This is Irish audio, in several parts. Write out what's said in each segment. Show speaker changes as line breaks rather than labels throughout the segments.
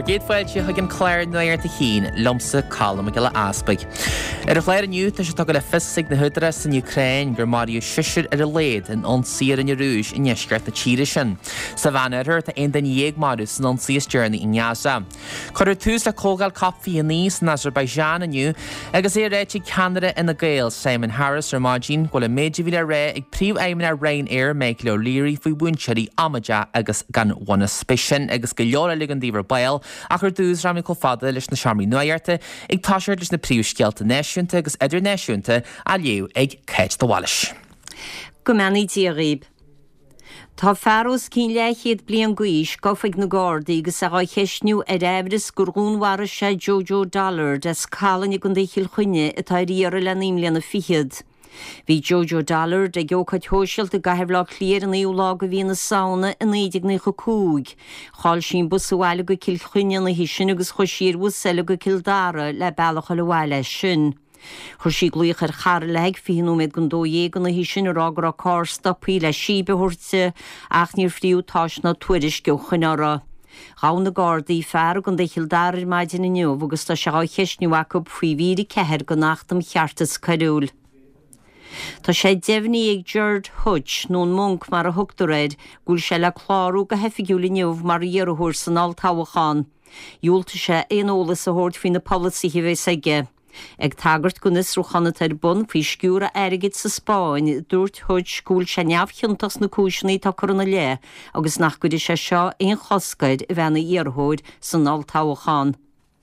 Fuair géadfáilte chuig an chléir nuir a hín lomsa callam a gile aspaig. A chléir aniu tá sé tu go le fisig na hudra san Ukraine gur Mariú siir a léad an onsíar in rúis in neisgart na tíiri sin. Sa bhanar tá ein den dhéag Mariú san onsíos journey in Gaza. Chuir tús le cógáil capfií a níos na Azerbaijan aniu agus é réiti Canada ina Gael Simon Harris ar Margin go le méidir bhí ré ag príomh aimna Ryanair méid le lírí faoi búnseí amaja agus gan bhaina spisin agus go leora ligan díomhar bail a chur dús ramí có fada leis na seaamí nuairte ag táisiir leis na príomhscealta náisiúnta agus idir náisiúnta a léú ag céit do bhailis.
Go meanaí díoríb. Tá fearros cín leichéad blian guis gofaig na Gardaí agus a cheisniú ar éibris gur gúnhhara sé Jojo Dollar des cálan ag an déchiil chuine atá riar le nímlianna fichiad. Bhí Jojo Dollar de geocaid hóisialt a gahebhlá cléir an éolá go bhí na saona in 1990. Cháil sin busúile go cil chuine na hisin agus chosír bhsile go Kildara le bailach le bhile sin. Chir sí gluoch ar char leig fihinú méid gon dóhégan na hisin ar águr a cá stopí le síbehúirte ach níor fríú táis na tuairis geochanara. Rán na Gardaí fear gon déchiil darir maidin inniu agus tá se cheisniú acu faoi víri ceir go nachtam cheartas carúil. Tá sé defhní ag Gerard Hodge nón monk mar a thugtaréid gúil sé le chlárú go hefigiúla neamh mar dhearúthúir san altáhachán. Dúilta sé éolalas a thuirt faoin na policy bheith aige. Ag tagart go nisrúchanna tar bun fhí sciúra airgid sa Spáin dúirt Hodge gúil sé neamhchiantas na cúisinaí tá chuna le agus nach go sé seo éon choscaid i bhena iarthóid san altáhachán.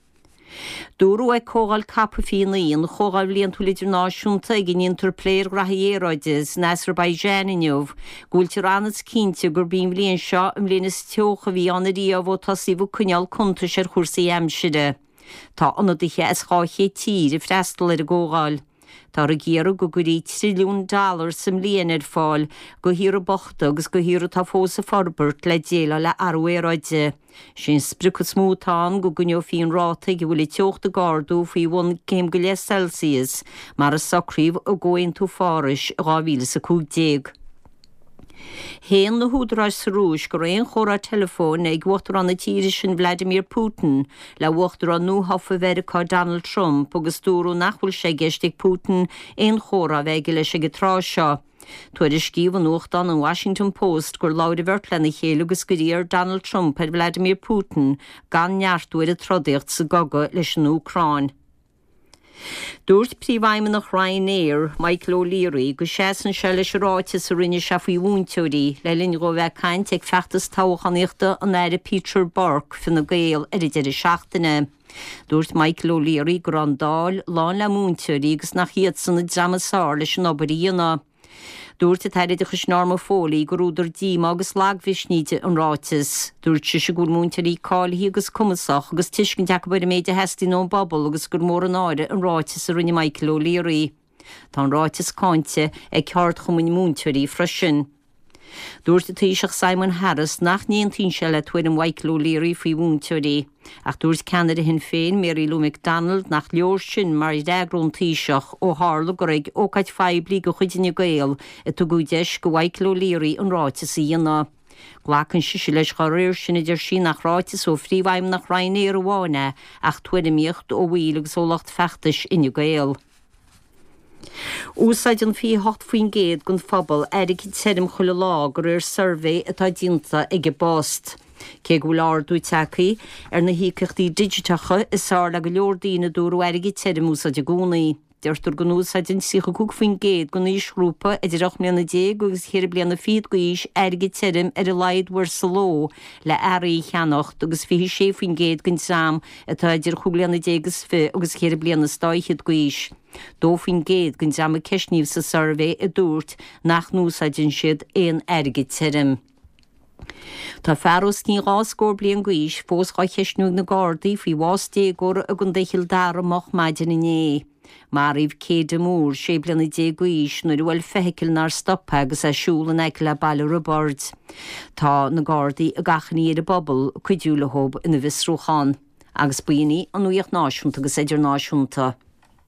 Dúrú ag cógáil cappa fínaí an chógáil blion tú lidir náisiúnta ag gin interpléir grahéróides na Azerbaijan inniuh, gúil tir anad cínte gur bíon blion seo am lénas teocha bhí anna díomh tasíbh cuneal contas ar chursaí amside. Tá anadithe as cháché tír i freistal ar a gógáil. Tá a géarú go gurí $1 trilliún sam líon ar fáil go hir a bochta agus go hir tá fósa forbert le déile le arhéróide. Sin sprucha smútán go gunneo fíon ráta go bhfuil teochta gardú faoi 1 céim Celsius mar a sacríomh a ggóin tú fáris 2015. Héan na húdráis sa rúis gur éon chóra telefón ag bhachtar an na tíiri sin Vladimir Putin le bhachtar an núhafa America Donald Trump agus dúrú nachhfuil sé geistig Putin éon chóra bheith leis go trá seo. Tuaidir scíomh an uachtan an Washington Post gur láid bhirt lena chéile agus go dtíar Donald Trump ar Vladimir Putin gan neartúir a trodíocht sa goga leis an Ucrain. Dúirt príomhhaimime nach Ryanair Michael O'Leary go séasan se leis ráite sa rinne se faoi bhúnteoirí le linn go bheith caint ag feachtas táchaníochta an éire Peter Burke fin na Gael ar idir seachtaine. Dúirt Michael O'Leary gur an dáil lán le múnteoirí agus nach chiad san na dramasáir leis an obaríonna. Dúirt a teirid a chus norma fólaí gur údar díma agus lághhisníide an ráitis. Dúirt se gúil múntarí cáilí agus cumasach agus tuiscin deacabar méid a heistí nó bobbal agus gur mór an áire an ráitis a rinne Michael O'Leary. Tá an ráitis cáinte ag ceart chumain múntarí freisin. Dúirt a taoiseach Simon Harris nach níon se le tuair an Michael O'Leary faoi bhúnteoirí. Ach dúirt Canada hin féin Mary Lou McDonald nach leor sin mar I deagrún taoiseach ó hála go raig ócaid feibli go chuidirne Gael a tu gúideis go Michael O'Leary an ráitis a dhéana. Ghlachan si leis choréir sin idir sin nach ráitis ó phríomhhaim nach Ryanair a bháine ach tuairimíocht ó bhíl agus ólacht feachtais in Gael. Úsáid an fí 8 faoin géad gon phobal airig terim chuile lá gur ar survey atá dínta ag bást. Cé go leir dúiteachaí ar na hícachtaí digitacha is sár le go leordína dúrú airig terim úsáid a gúnaí. Deirtar go úsáidin sicha cúg faoin géad go níos grúpa idir 8 mbliana déag agus chéir bliana fiad go ís airig terim ar a laidhhar sa ló le airí cheannacht agus fi sé faoin géad gon sam atá idir chubliana dégus fi agus chéir bliana stáichiad go ís. Dó faoin géad gon sam a ceisníomh sa survey a dúirt nach núsáidin siad éon airig terim. Tá fearros ní ráscór blian gois fós gá cheisniú na Gardaí faoi bhásté gur a gon déchiil dar amach maidin inné. Mar íh céad amúr sé bliana dé gois nuair bhfuil feiceil nar stoppa agus a siúla ag le bailú a bord. Tá na Gardaí a gachaní ar a bobbal cuidiúla hob ina bhisrúchan. Agus buoine an nuíocht náisiúnta agus idir náisiúnta.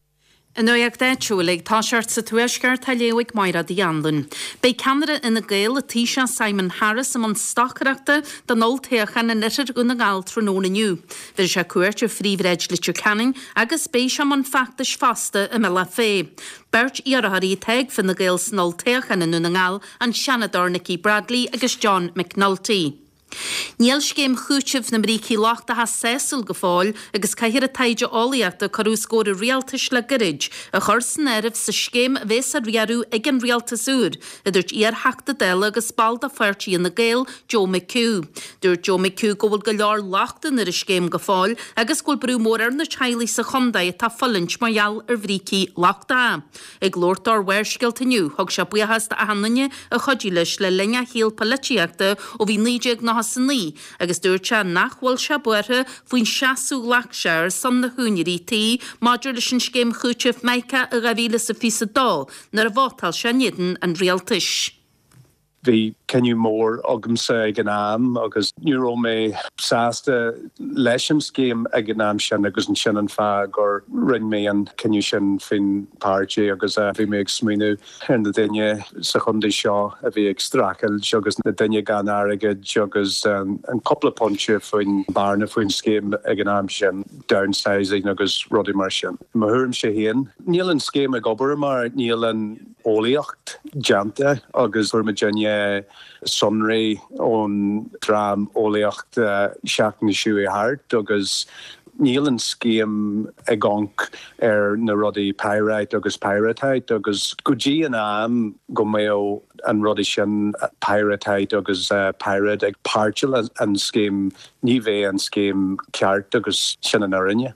Yn oiag deitúlig tá seart sa tuaisgart a léigh maira di anlun. Bei Canada ina gael y tisha Simon Harris am an stachreachta dan olteachan yn etter gwn ag alt rhan o'n aniu. Fyr se cwrt o frifred litr canning agus beis am an factus fasta y mela fe. Bert iarahari teg fin na gael sy'n olteachan yn ag al an Shanador Nicky Bradley agus John McNulty. Níl scéim chútibh na mrící láchta ha sésul go fáil agus caithir a taide álaíachta carú scóir rialtas le garid a chursan erif sa scéim bhés a riarú ag an rialtas úr idirt ar hachta déile agus balda fuirtí in na gael Joe McHugh. Dúirt Joe McHugh go bhfuil go leor láchta na scéim go fáil agus gúil brú mór ar na teilí sa chondaid tá fallint maiall ar bhrící láchta. Ag lórtar weirskilta nniu thug se buchasta a hananne a chodílis le lenne híal palitiachta ó bhí níideag na hasan lí, agus dúirte nachhfuil se buirthe faoin seaasú lachseir san na húnirí tí maidir leis an scéim chútibh meice a gabhíle sa fisa dá nar a bhátal se nidan an rialtas.
Bhí ceniu mór agam sa ag an am agus níor mé sásta leis an scéim ag an am sin agus an sin an fá gur ring mé an ceniu sin fin páirtí agus bhí mé ag smíú ar na duine sa chundaí seo a bhí ag stracail agus na duine gan airgid agus an coppla ponte faoin barna faoin scéim ag an am sin downsizing agus rudí mar sin. Ma thuirm sé héan. Níl an scéim ag obair mar níl an ólaíocht deanta agus thuirm Virginia sunray on dram ólaíocht seach na siú hart agus níl an scéim ag gonc ar na rudaí pyrite agus pyritite agus go dtí an am go mé an rudaí sin pyritite agus pyrite ag páirteal an scéim ní bheith an scéim ceart agus sin an orinne.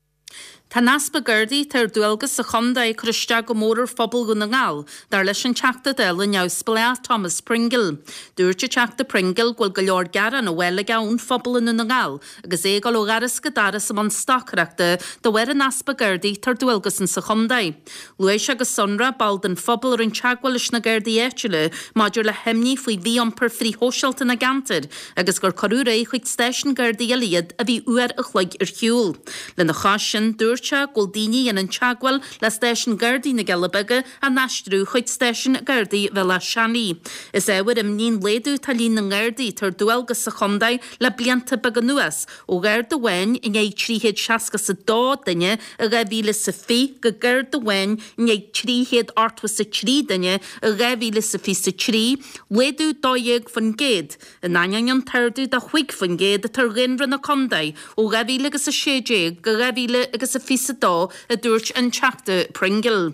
Tá naspa gurdaí tar dúilgus sa chondaid cruiste go mór phobal go na ngáil, dar leis an teachta déile neamhspleá Thomas Pringle. Dúirte teachta Pringle ghfuil go leor garan a bhfuil gán phobal in na ngáil, agus é go garas go daras am an stachreachta do bhfuir an naspa gurdaí tar dúilgus in sa chondaid. Luis agus Sonra bald an phobal ar an teagháil leis na gurdaí éitiile, maidir le himní faoi bhí ampar frí hóseilta na gantar, agus gur corú ré chuig stéisian gurdaí a liad a bhí uair a chluig ar hiúil. Le na chásin dúirte Goldini in an teagháil le stéisian gurdaí na Gelabege a naistrú chuid stéisian gurdaí fel a Shani. Is éhar im níon léadú talín na gurdaí tar dúilgus sa chondaid le blianta bag an nuas ó gurd a bhain in éag tríhéad seasca sa dá duine a gabhíle sa fí go gurd a bhain in éag tríhéad artwa sa trí duine a gabhíle sa fí sa trí léadú dóiag fan géad in aion an tardú da chuig fan géad a tar rinran na condaid ó gabhíle agus a sédéag go gabhíle agus a fí sa dá a dúirt an teachta Pringle.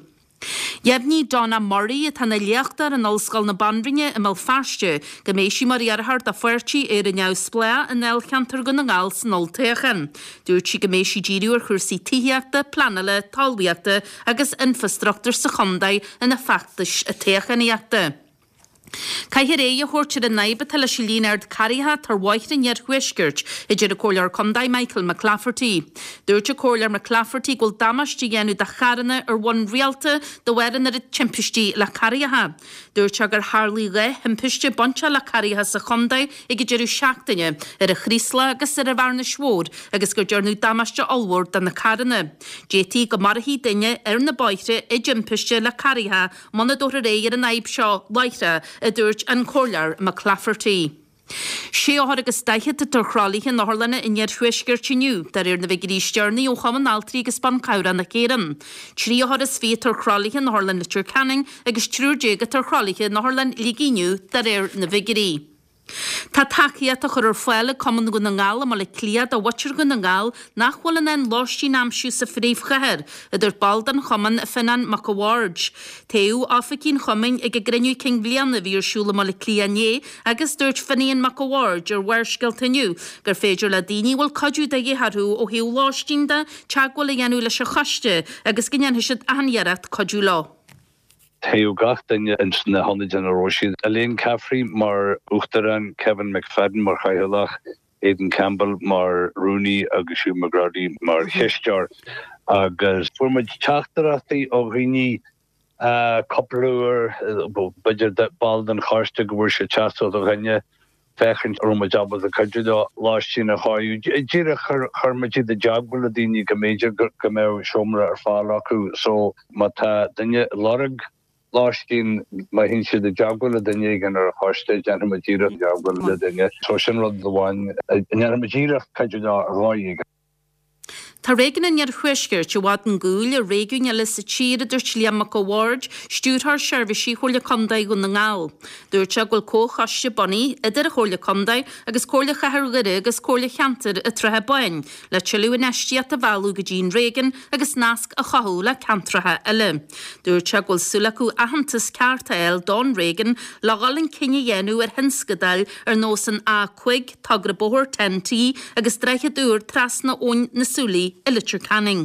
Jební Donna Murray a tanna leachtar an olscoil na banrinne im farste, go méisi mar arhart a fuirtí ar a neamhsplea an elchantar go na ngáil san olteachan. Dúirt si go méisi díriúr chuirsaí tíheachta, planala, talbiachta agus infrastructur sa chondaid in a factas a teachaniachta. Caithir é a chóirtir an naibbe tal a silínaird caritha tar waithrin ar huisgirt I deidir a cólar condaid Michael McLafferty. Dúirte cólar McLafferty gúil damastí ghéanú da charanna ar bhain rialta do bhairan ar a timpistí le caritha. Dúirte agur Harley le himpiste bonta le caritha sa condaid ag deidirú seachtaine ar a chrísla agus ar a bharna svór agus gur dearnú damaste olmhór dan na caranna. JT go marahí duine ar na baithre I timpiste le caritha mana dóra ré ar a naib seo leithre a dúirt an cólar McLafferty. Sé agus daiche a tarchrálaithe nálanna in nead huisgirtiniu, dar na bheitgurí stearnaí ó chaman altrí agus ban cabra na céran. Trí is fé tarchrálaithe nálan litir canning agus trúré a tarchrálaithe nálan ligíniu dar na bheitgurí. Tá takeíat a chur foiile cuman go na ngáil am le cliad a watir go na ngáil nachhfuil an an láistí námsú sa phríomhchair idir bald an chuman finan McAwarge. Téú áficín chumin ag a griniú cin blianana bhí arsúla má le cliané agus dúirt finíon McAwarge ar weirskiltaniu gur féidir le daoine bhfuil codú de dhéharú ó hiú láistínda teagháil a dhéanú leis a chaiste agus gnéanthe siad ahanhearat codú lá.
Heú gach daine in na Honda Generation. Elaine Caffrey mar Uchtaran, Kevin McFadden mar Chaihalach, Aidan Campbell mar Rooney agus Hugh McGrady mar Hishjar. Agus fuairmuid teachtarachtaí ó riní coppleúir budget bald an charste go bhfuair sé teastal do rinne fechan roma job as a cadre last in a high jira hermaji the job will dini ka major kamau shomra or falaku so mata danya lorg last in my hinch the job will danya gan or hostage and majira job will danya so shin the one majira cadre roy
Tá régan in ar chuisceir te bhd an gúil a réún a lis sa tíad idir Sliamach Award, stúrthar seirbhísí chóirle condaid go na ngáil. Dúirte ghfuil cóchaiste bunaí idir a chóirle condaid agus cóirle chathgurre agus cóirle cheantar a trethe bain, le tiilú in estiaat a bhú go dín régan agus nasc a chathú le cantrathe eile. Dúirte ghfuil sulacú ahantas cearta eil don régan le gáilin cinne dhéanú ar hinscadail ar nós an A5 tagra bóthir 10T agus dreiche dúr trasna ón na súlaí Illicher Canning.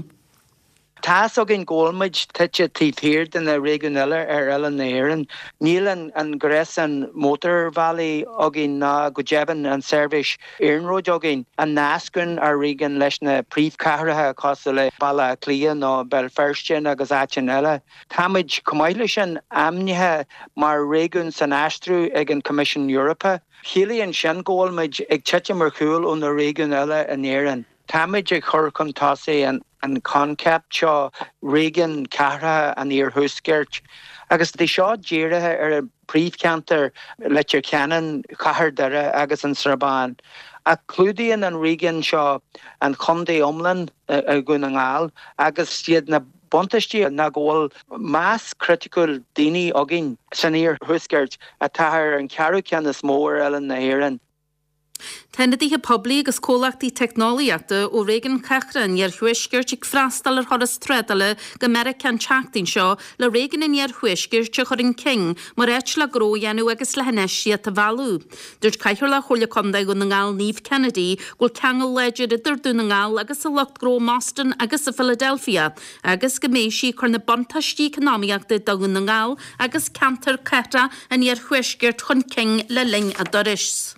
Tás agin gólmaid titse títhir in a régunile Ellen Éireann, Níl an Gres an Motor Valley agin na go jeban an service Éireann agin an nascun ar régan leis na príomhcathairthe cos le balla clia nó Belfirstein agus áitin eile. Táid cumáile sin amnithe mar régun san astrú ag an Commission Europa. Chéalaíonn sin gólmaid ag tite mar chúil ón na régun eile in Éireann. Táid ag chur chun tásaí an concept seo régan cara an íor thuisgeirt. Agus dí seo díirithe ar a príomhceantar leite ceanan chathair deire agus an Srabán. A clúdaíonn an régan seo an chundaí omlan a gún an ngáil agus siad na buntaistí na ghfuil más critical daoine agin san íor thuisgeirt a tathair an cearú ceannas mór Ellen Éireann.
Tennedíthe poblí agus cólachtaí technoliaachta ó régan chachran ar chuisgeirt ag freastal ar thoras tredale go American teachtain seo le régan in ar chuisgeirt te churin king mar éit le gró dhéanú agus le heneisiat a bhú. Dúirt caiithir le chola condaid go na ngáil Niamh Kennedy ghfuil ceangal leidir idir dú na ngáil agus a lucht gró Boston agus a Philadelphia agus go méisí chur na bantaistí economiaachta dagan na ngáil agus cantar ceta in ar chuisgeirt chun king le ling a doris.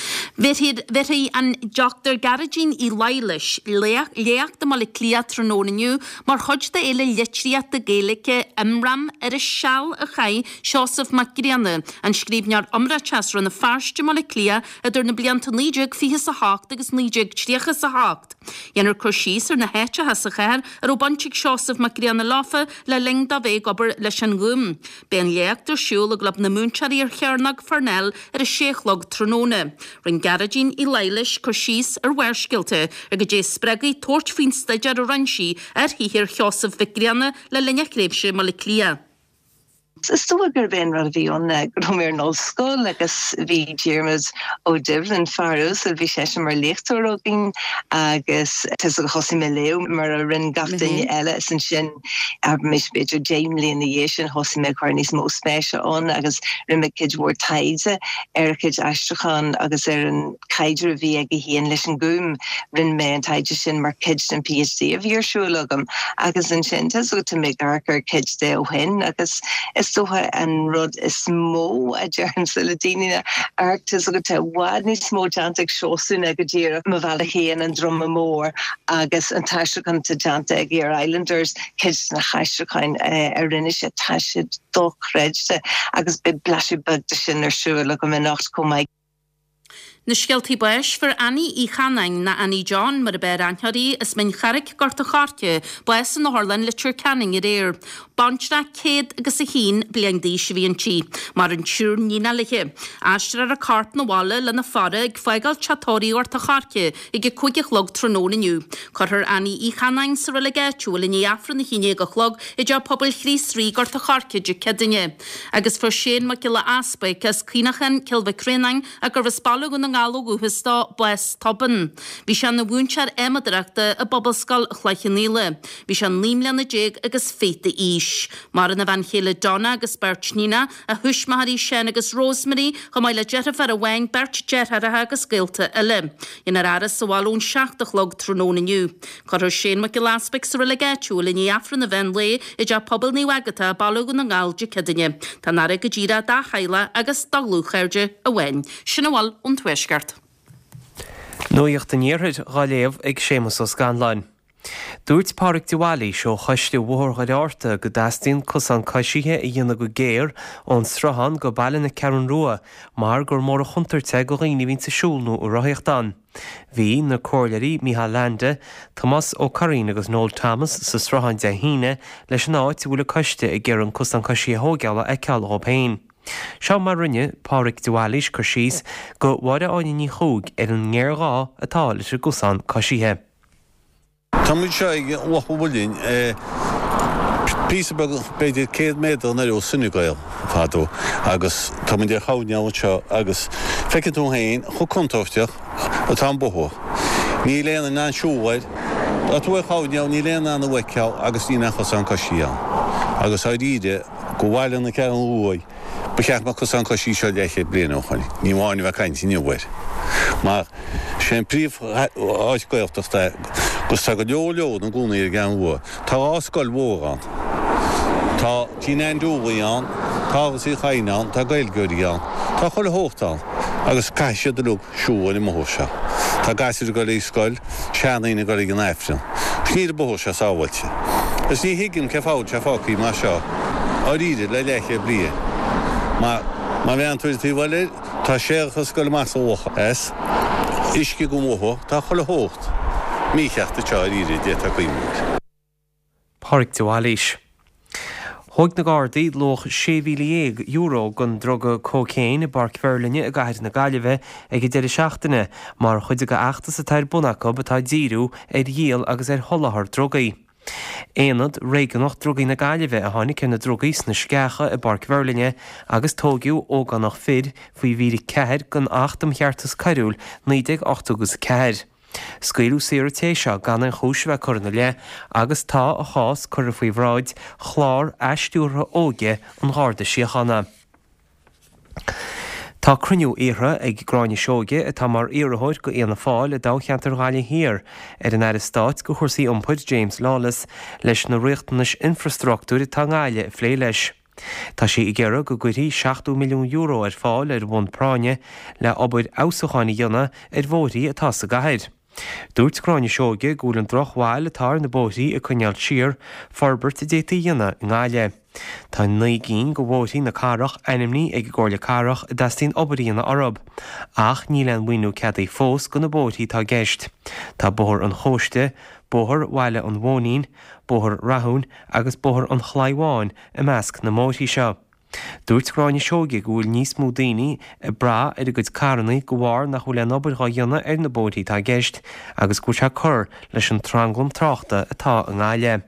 Verhi an Dr. Garagin I Lailis leach de mal clia trononiu mar chod de ele litriat de gelike imram a shall a chai Joseph McGrianne an skribnar amrachas run na farste mal clia a dur na bliant níjig fi his a hacht agus níjig triachas a hacht. Jenner crochis na hecha has a chair a robanchik Joseph McGrianne lafe le ling da ve gober lechen gum. Ben leach der shul a glab na munchari chearnag farnell a sheichlog tronone. Ring Garagin I Lailis Cochis ar weirskilte a go dé spregi tort fin staidir a ransi hir Joseph Vigrianne le linne kréibse mal le clia.
Stogur ben rad vi on gromir no skol agus vi Jermas o Devlin Faros vi sé mar lichtorogin agus tes a chosi me leo mar a rin gaftin elle san sin mis beidir Jamie in the Asian hosi me carnis mo spéise on agus rimme kid war taide kid astrachan agus an kaidir vi ag hien lechen goom rin me an taide sin mar kids an PhD of your shulagam agus an sin tes to make arker kids de o hen agus so an rud is smó a dearn Saladinina Arctis go te wadni smó jantic shosún ag dira ma vala héan an drum mór agus an taishakan te janta ag ar Islanders kids na chaishakan a rinne se taisid dochrejte agus be blasi bug de sin ar siúla go min nacht komai.
Na scialtaí buis for Annie I Channing na Annie John mar a bear anchorí is min charig gorta chartje buis an na Harlan Literature Canning I réir. Banchra céad agus a hín bliang díis a bhíon tí, mar an siúr nína leiche. Astra a cart na walla le na fara ag feigal chatóí orta chartje ag cuigich log trónón iniu. Corthir Annie I Channing sa rila gaiitiúil in iafra na híine go chlog I jo pobl chrís rí gorta chartje ju cedinne. Agus for séin ma gila aspaig as cínachan cilva crenang ag gur vispalug an ngálogu hista bles toban. Bhí sean na bhúnsear émadreachta a bobbascal chleichinile. Bhí sean límlean na jig agus féta ís. Mar an van chéile Donna agus Bert Nina a Hushmahari Shen agus Rosemary chomáile jetafar a wein Bert Jetaraha agus Gilta ile. In aras sa walún seachtach log trónón iniu. Corthir Shane McGillaspec sa relegaitiúil in iafra na ven le I ja pobl ní wagata balúg na ngáilde cedinne. Tá nara go ddíra da chaile agus dalú chairde a wein. Sinnahal ón tuisgart.
Nuíocht an níorthid gá léamh ag Séamus ó Scanláin. Dúirt Pádraig Dúhalaí seo choiste mhórgad áirta go dastíonn cosan cosíthe i dhéanana go géir ón strahan go bailna ceann rua, mar gur mór a chuntarte go riine vín sa siúlnú ó roiíochtán. Bhí na cóirlairí Mícheál Landa, Tomás Ó Corrín agus Noel Thomas sa strahan de híine leis an áit bhfuil coiste i ggéireann cosan cosíthe hógeala ag ceall ó péin. Seo mar rinne Pádraig Dúhalaí chu síos go bhhaide áine ní chúg ar an ngéirghá atá leis a cosan cosíthe.
Támuid seo ag bhfuilín písa beidir 100 méadar na sinna gail fádó agus támuid ar cháneáil seo agus feiceann tú hain chu contóisteach atá bothó. Ní léana ná siúhaid a tú cháneáil ní léana na bhaiceáil agus ní nachas an cosíán. Agus á ríide go bhhaile na ceann uaid ba cheach mar cos an cosí seo leiche bliana óchail. Ní bháinna bheith caiint ní bhhaid. Mar sé príomh áiscoilteachta gus tá go leoleo an gúnaí ar gan bhua. Tá áscoil mhórán. Tá tíine dúgaíán, táhas í chainán, tá gailgúiríán, tá chola hóchtán, agus caiise de lug siúin i mthóise. Tá gaiisiir go íscoil, seanaína go an éifrin. Sníad a bóise sáhailte. Is ní higann ceáil se fácaí mar seo á ríide le leiche blia. Má mé an tuairtí bhile tá séchas go meas ócha es, isci go mthó, tá chola hócht. Mícheachta teo ríide déta chuimúir.
Pádraig Dúhalaí. Thug na Gardaí loch €7,000 gon droga cócéin i Barc Bheirlíne a gaiir na Gaillimhe ag deireadh seachtaine, mar chuide go achtas a tair bunacha batá díú ar díal agus ar tholathar drogaí. Éanad réigeannach drogaí na Gaillimhe a tháinig na drogaí na sceacha i Barc Bheirlíne agus tógiú ógannach fid faoi bhí ceir gon 8 cheartas cairúil 1984. Scailú séar téiseo gan an chúis bheith chuna le agus tá a chás chur a faoi bhráid chlár eistúrtha óge an gharda siochanna. Tá cruniú éire ag gráine seoge a tá mar iarthóid go éana fáil a dácheantar gáile hir ar an Stáit go chursaí iompaid James Lawless leis na riachtanas infrastruchtúr tá gáile phlé leis. Tá sé i ggéire go gcuirí €7 milliún ar fáil ar bhain práine le obair ásachaána dhéanana ar bhótaí atá sa gaiir. Dúirt gráine seoge gúil an drochháil atá na bótaí a chuineáil siar forbert a déta dhéanana in gáile. Tá 9 go bhótaí na carach enimní ag ggóirla carach a dastíon obaíonna orb, ach ní lean bhainú ceadaí fós go na bótaí tá gceist. Tá bóthir an chóiste, bóthir bhaile an bhónín, bóthir rathún agus bóthir an chláimháin i measc na mótaí seo. Dúirt gráine seoge gúil níos mó daoine i bra ar a go carannaí go bhhar nach chuil an obair dhéanana ar na bótaí tá gceist agus go se chur leis an tranglam tráchta atá an gáile.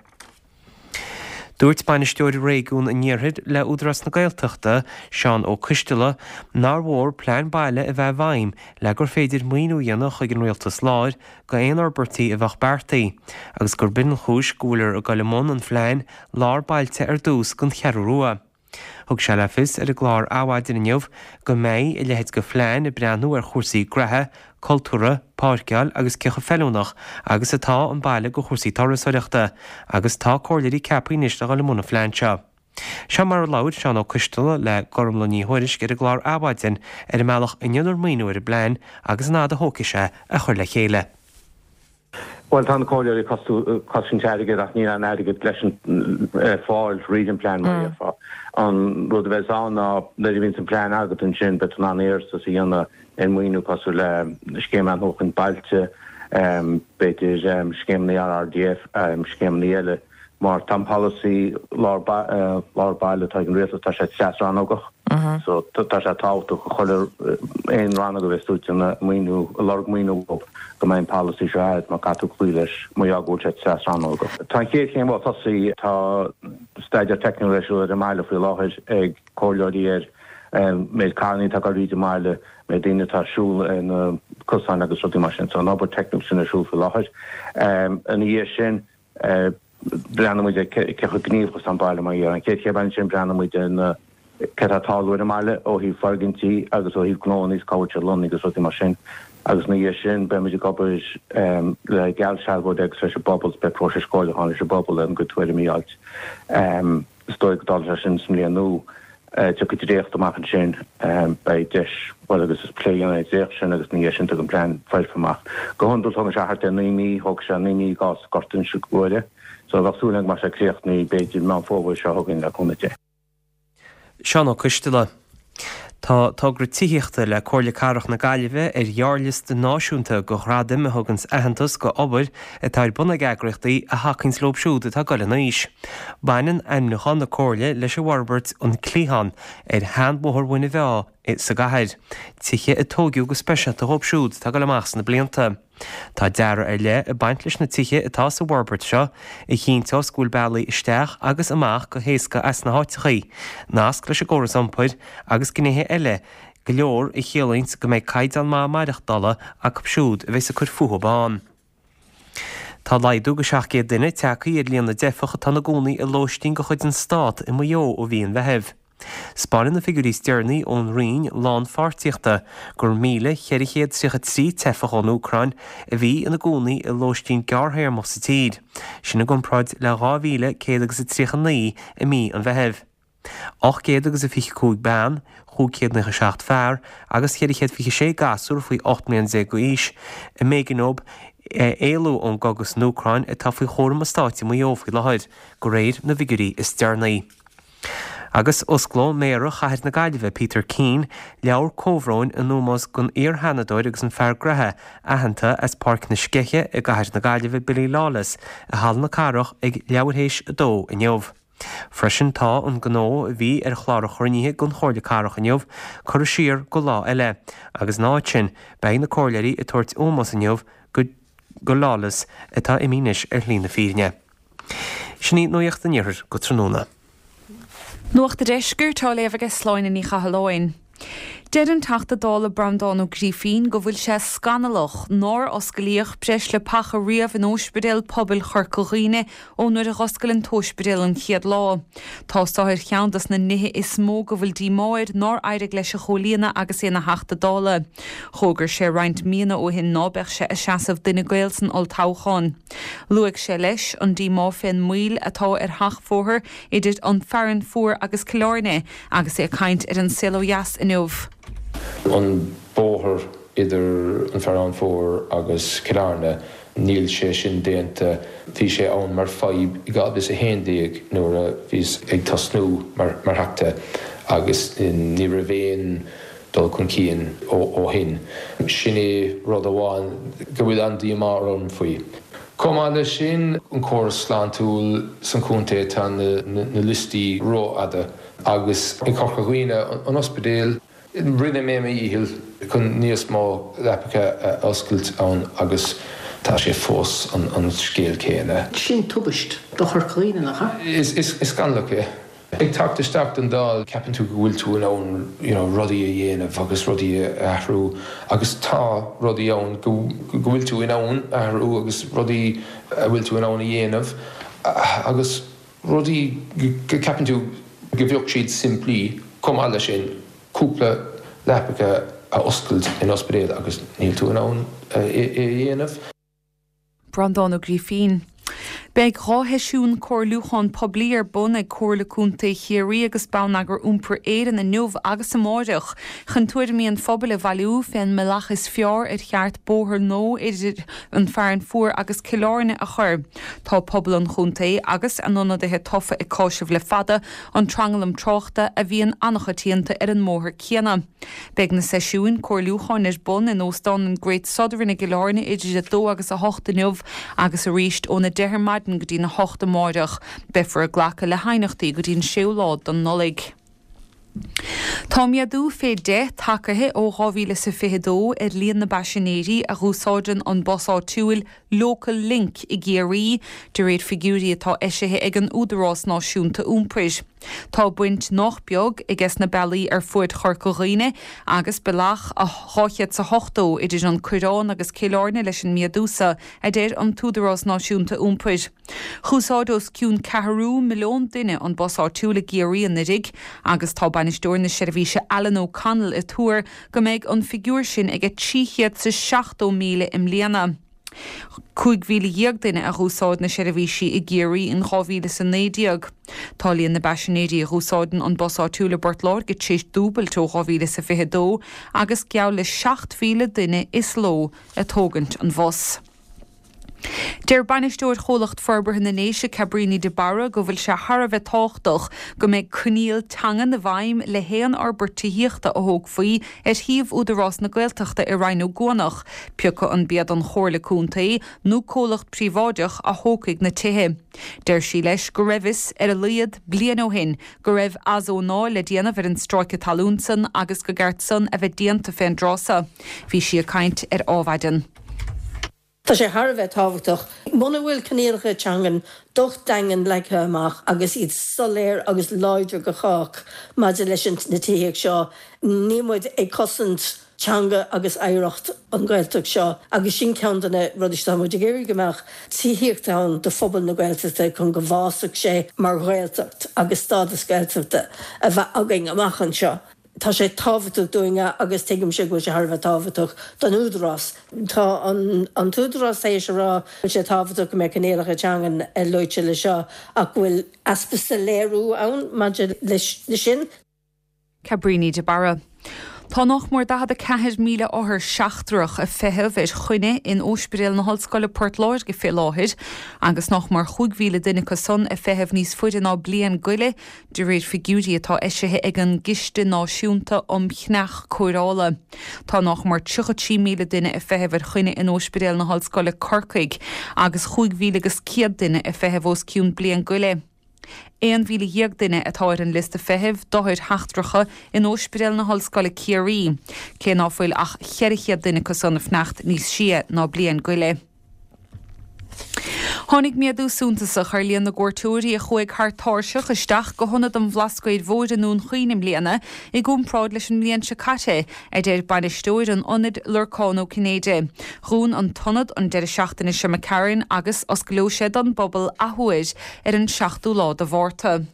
Dúirt bainisteoirí réigiún in níorthaid le údras na Gaeltachta Seán Ó Cistile nar mhór plean baile a bheith bhaim le gur féidir muoinú dhéanana chuig an rialtas láir go aon orbertaí a bheith beartaí, agus gur bin chúis gúlar a Galamón an phlein lár bailte ar dús gon chearú rua. Thug se le fis ar a glár áhaid in inniuh go méid i lehéid go phlein i breanú ar chórsaí grathe, cultúra, páirceáil agus cecha fellúnach agus atá an baile go chórsaí tarrasóireachta agus tá cóirlairí cepaí níiste go le múna phlein seo. Se mar láid Seán Ó Cistile le gormla ní thuiris gur a glár áhaidin ar a meallach inionar míú ar a blein agus nád a hócaise a chuir le chéile.
Well, tan cóileir cosún teige ach ní an aige leis fáil region plan mar an rud a bheits an le vín an plan agat an sin bet an éirsta sa dhéanana in muoinú cosú le scéim an hóchan bailte beidir scéimnaí RRDF scéimnaí eile mar tam policy lár baile tá an réaltas tá sé seaachán agach. So tá sé tácht go choir éon ranna go bheith stúteanna muoinú lár muoinú go main policy seid má catú chuiles mu agó sé seaachán agach. Tá chéad chéim bh tosaí tá staidir technoisiú a meile faoi láthir ag cóileoirí ar méid carnaí tá go ríide meile mé daine tásúil in cosáin agus rudí mar sin, so an obair technic sin asúil faoi láthir. An dhé sin breanmuid cecha gníomhchas an baile mar an chéad chéban sin breanmuid in cetáúir a meile ó hí fargintí agus ó híh glóníos cáte London agus rudí mar sin. Agus na dhé sin be muidir gobar le geall sealbód ag se bobbals be pro scóil hána se bobbal an go tuair míalt. Stoig dá sin sem líanú tu go récht amach an sin bei deis agus is léan ééis sin agus ní sin an plan feilfamach. Go hondul hang se hart an níí hog se níí gas gartin se goide, so bhsúleg mar se krécht ní beidir má fóbal se hogin le komite.
Seán Cuistela. Tá gur tííochta le cóirla carach na Gaillimhe jaarlis de náisiúnta go chrádim a thugans aitheantas go obair táir buna geagraachtaí a hacinn slóbsúda tá goile níos. Bainan aimneáin na cóirla leis Warbert an clíhan handmóthir bhaine bheá sa gathir. Tiche i tógiú go speise a thobsúd tá goile meas na blianta. Tá deara le a baint leis na tiche atá sa Warbert seo I chinnta Scoil Bailí isteach agus amach go héasca as na háitichaí, nasc leis a góras ampair agus gnéthe eile go leor I chéalaint go méid caiid an má maireachtdala a cupsúd a bheits a chur fuhabáin. Tá laidú go 7 duine teacaí iad líonna defacha tá na gcónaí I lóistín go chuid an stát I mó ó bhíon bheitheh. Spáin na figurí stearnaí ón rion lán fartíochta gur 1,433 tefach an Úcrain a bhí ina gcónaí I lóistín garthair mo sa tíd. Sinna gomráid le 2,139 I mí an bheitheh. 8,5 ban, 5,6 fear agus 4,6 gasúr faoi 8,000 go is I méganób éalú ón gogus Úcrain a tá faoi chóram a stáiti mo jófaí lehaid go réir na figurí is stearnaí. Agus oscló méra chaithir na Gaillimhe Peter Keane leabhar cóhráin in nómás gon Hanadóid agus an fear grathe aitheanta as parc na Sceiche I gcaitheir na Gaillimhe Billy Lawless a hall na carach ag leabharthééis a dó in neamh. Freisin tá an gnó a bhí chlára chorníthe gon chóirla carach in neamh chur siar go lá eile, agus náid sin beidh na cóirlairí I tuairt ómás in neamh go Lawless atá I mínis lína fíne. Sinní nuocht an níothar go tróna.
Nuach de deisgur tá léfagus sláin in í chahalóin. Dead an tachta dála Brandán ó Grífín go bhfuil sé scanalach nóir oscailíoch breis le pacha riamh an óspedéil pobil chorcoghine ó nuair a oscail an tóspedéil an chiad lá. Tá státhir cheantas na nithe is mó go bhfuil dímáid nóir éirigh leis a cholíana agus é na heachta dála. Chógur sé roinnt míana ó hin nábeh sé a seasamh duine gail san oltáchain. Luigh sé leis an dímá féin muil atá heach fóthair idir an fearan fuair agus ciláirne agus é caint an silóheas inniuh.
An bóthir idir an fearán fór agus ciárne níl sé sin déanta bhí sé ann mar faib I gad is a héndíag nuair a bhís ag tasnú mar heachta agus ní ra bhéin dul chun cían ó hin. Sin é rud amháin go bhfuil an díomar an faoi. Comáile sin an córas sláintúil san cúnta tá na listí ró ada agus I Corcaghine an ospedéil rinne mé íhil chun níos mó lepacha oscailt ann agus tá sé fós an scéal céine.
Sin tubaist do Corcaghine nach?
Is ganlacha. Ag tagtaisteach an dal ceapan tú go bhfuil tú an ann rudaí a dhéanamh agus rudaí a athrú agus tá rudaí ann go bhfuil tú in ann athrú agus rudaí bhfuil tú in ann a dhéanamh agus rudaí go ceapan tú go bheoh siad simplí comáile sin cúpla lepacha a oscailt in ospedéil agus níl tú in ann dhéanamh.
Brandán ó Grífín. Beag rátheisiún cóirlúcháin poblíar bun ag cóirlaúnta chéirí agus bánagur úmpur éan na nuamh agus sa máireach chun tuairimíon phobal a bhailiú féin melachas fear cheart bóthir nó idir an fearan fuair agus ciláirne a chur. Tá pobl an chúnta agus anna de tofa I cáisih le fada an trangalam trochta a bhíon annachchatíanta an móthir céanna. Beag na seisiún cóirlúcháin bun in óstán an Great Southern na giláirne idir a dó agus a 8 nuamh agus a ríist ó na deir maidin go dtína 8 máireach befar a ghlacha le hainachtaí go dtín siúlád don nolig. Tá miadú fé 10 takathe ó 2022 líon na baisinéirí a rúsáidan an bosá túil Local Link I géirí de réad figúrí atá eisithe ag an údarrás náisiúnta úmpris. Tá buint nach beag I gas na bailí fuaid Corcaghine agus belach a 8 idir an cuirán agus ciláirne leis an miadúsa a déir an túdarrás náisiúnta úmpris. Chúsáidos ciún 4 milliún duine an bosá túla géirí an nidig agus tá bainisteoir na seirbhíse Alan O'Connell I túair go méid an figúr sin ag 360 míle im líana. 2,000 duine a rúsáid na seirbhísí i ggéirí in 2019. Tálíonn na Baisinéidí a rúsáidan an bosá túla Bortláir go tríos dúbal tó 2022 agus geall le 7,000 duine is ló a tógant an bhos. Deir banisteoir cholacht forbar na néise Cabrini de Barra go bhfuil se Harbheith táchtach go méid cníal tangan na bhaim le héan arbor tííochta a thóg faoi híomh údarrás na Gaeltachta i Rheinú Gónach, piacha an bead an chóirla cúntaí nó cólacht príváideach a thócaigh na tithe. Deir sí leis go raibhis ar a liad blian ó hin go raibh as ó ná le déanamh ar an stráice talúnsan agus go gceart san a bheith déanta féin drása. Bhí si a caint ar ábhaidan.
Tá sé Harbheith táhachtach. Muna bhfuil canéalacha teangan doch dagan le amach agus iad soléir agus láidir go chách maidir leis na tííag seo. Nímuid ag cosint teanga agus éireacht an Gaeltach seo agus sin ceanna rudistáid géirí goach tííochtán de phobal na Gaeltachta chun go bhásach sé mar Gaeltacht agus stádas Gaeltachta a bheith againn amachchan seo. Tá sé táhachtach dúinge agus tuigim sé go sé Harbheith táhachtach don údarrás. Tá an túdarrás é se rá sé táhachtach go mé canéalacha teangan leite le seo ach bhfuil aspa sa léirú ann maidir le sin.
Cabrini de Barra. Tá nach mór da a 4,000 áthar seachtrach a fetheh is chuine in Ospedal na Hallscoile Portláir go fé láthir, agus nach mar 5,000 duine go son a fetheh níos fuide ná blian goile, de réir figiúdí atá eisithe ag an giste náisiúnta cheannach choirála. Tá nach mar 30,000 duine a fetheh ar chuine in Ospedal na Hallscoile Corcaigh, agus 5,000 duine a fetheh os ciún blian goile. 1,000 duine atá ar an lista fetheh dothir heachtracha in Ospedal na Hallscoile Ciarí. Cé náfuil ach 40 duine go son fnacht níos sia ná blian goile. Tháinig miadú súntasach ar líon na gcuirtúirí a chuig thtarseach isteach go honad an bhlascaid bhóide nún chuoinim líana i gúmpráid leis an líon se caite a déir banisteoir an ionad lurcánó Cnéide. Rún an tonad an deir seachtainna se Macaran agus os glóisiad an bobbal a thuid ar an 7ú lá de bhórta.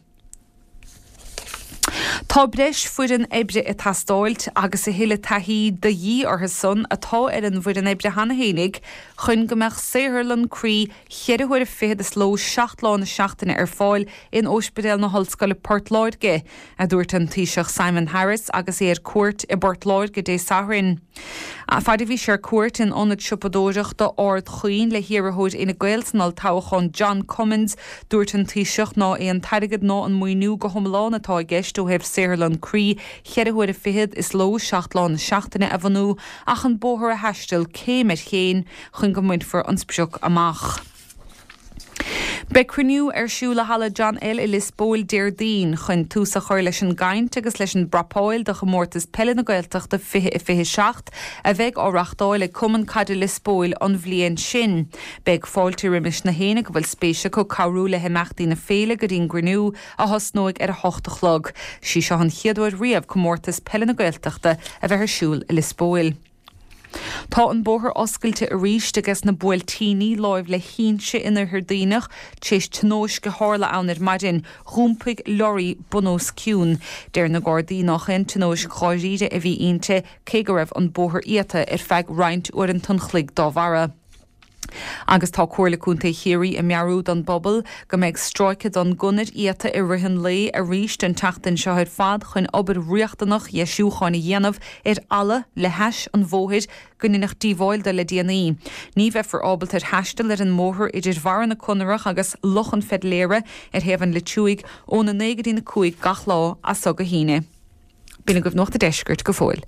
Tá breis fuair an ebre i tastáilt agus a héile taí de dhí ortha son atá ar an bhuiir an ebre hana hénig chun gombeach Saoirlan Cree cheirithhuir a féad is ló 7 lá na seachtainna ar fáil in Ospedal na Hallscoile Portláirge a dúirt an taoiseach Simon Harris agus é ar cuairt i Portláirge dé Sathrainn. A fáidir bhí sé ar cuairt in ionad siúpadóireach do ard chuoin le hiarthóid ina Gaelsnal tábhachán John Cummins dúirt an taoiseach ná é an tairigid ná an muoinú go thomláin atá gceist ó hebh Saoirlan Cree cheirithhuir a féad is ló 7 lá na seachtainna a bhanú ach an bóthar a heistil céim ar chéin chun go muid for an spseach amach. Be cruniú ar siúla hala John L. i Lisbóil Déirdín chun tús a chuir leis an gaint agus leis an brapáil de chomórtas pelle na Gaeltachta 27 a bheith áreachtáil le cuman cad Lisbóil an bhliain sin. Beag fáilte rimis na héna go bhfuil spéise go cabhrú le himachtaí na féile go dtíon gruniú a thosnóig ar a 8 log. Sí seo an chiadúir riamh chomórtas pelle na Gaeltachta a bheith ar siúl i Lisbóil. Tá an bóthar oscailte a ríist agus na buailtíní láimh le hínse inar hirdaínach tééis tóis go hála annar maidin rúmpaigh lorí bunós ciún. Deir na Gardaí nach in tóis cháiríide a bhí ionte cé go raibh an bóthar iata ar feadh roinnt uair an tunchlig dá bhara. Agus tá cuairla cúnta chéirí i mearú don bobbal go méid stráicid don gunid iata i rihan lé a ríist an teachtain seoir fad chun obair riachtanach jeisiúcháinna dhéanamh ar alla le heis an bmhóid gunninach díomháil de le DNA. Ní bheith for ábalt ar heistal ar an móthir idir bhar na conarach agus lochan fed léire ar heamhan le túig ó na 9 gach lá a so go híine. Bína goibh nach a deisgurt go fóil.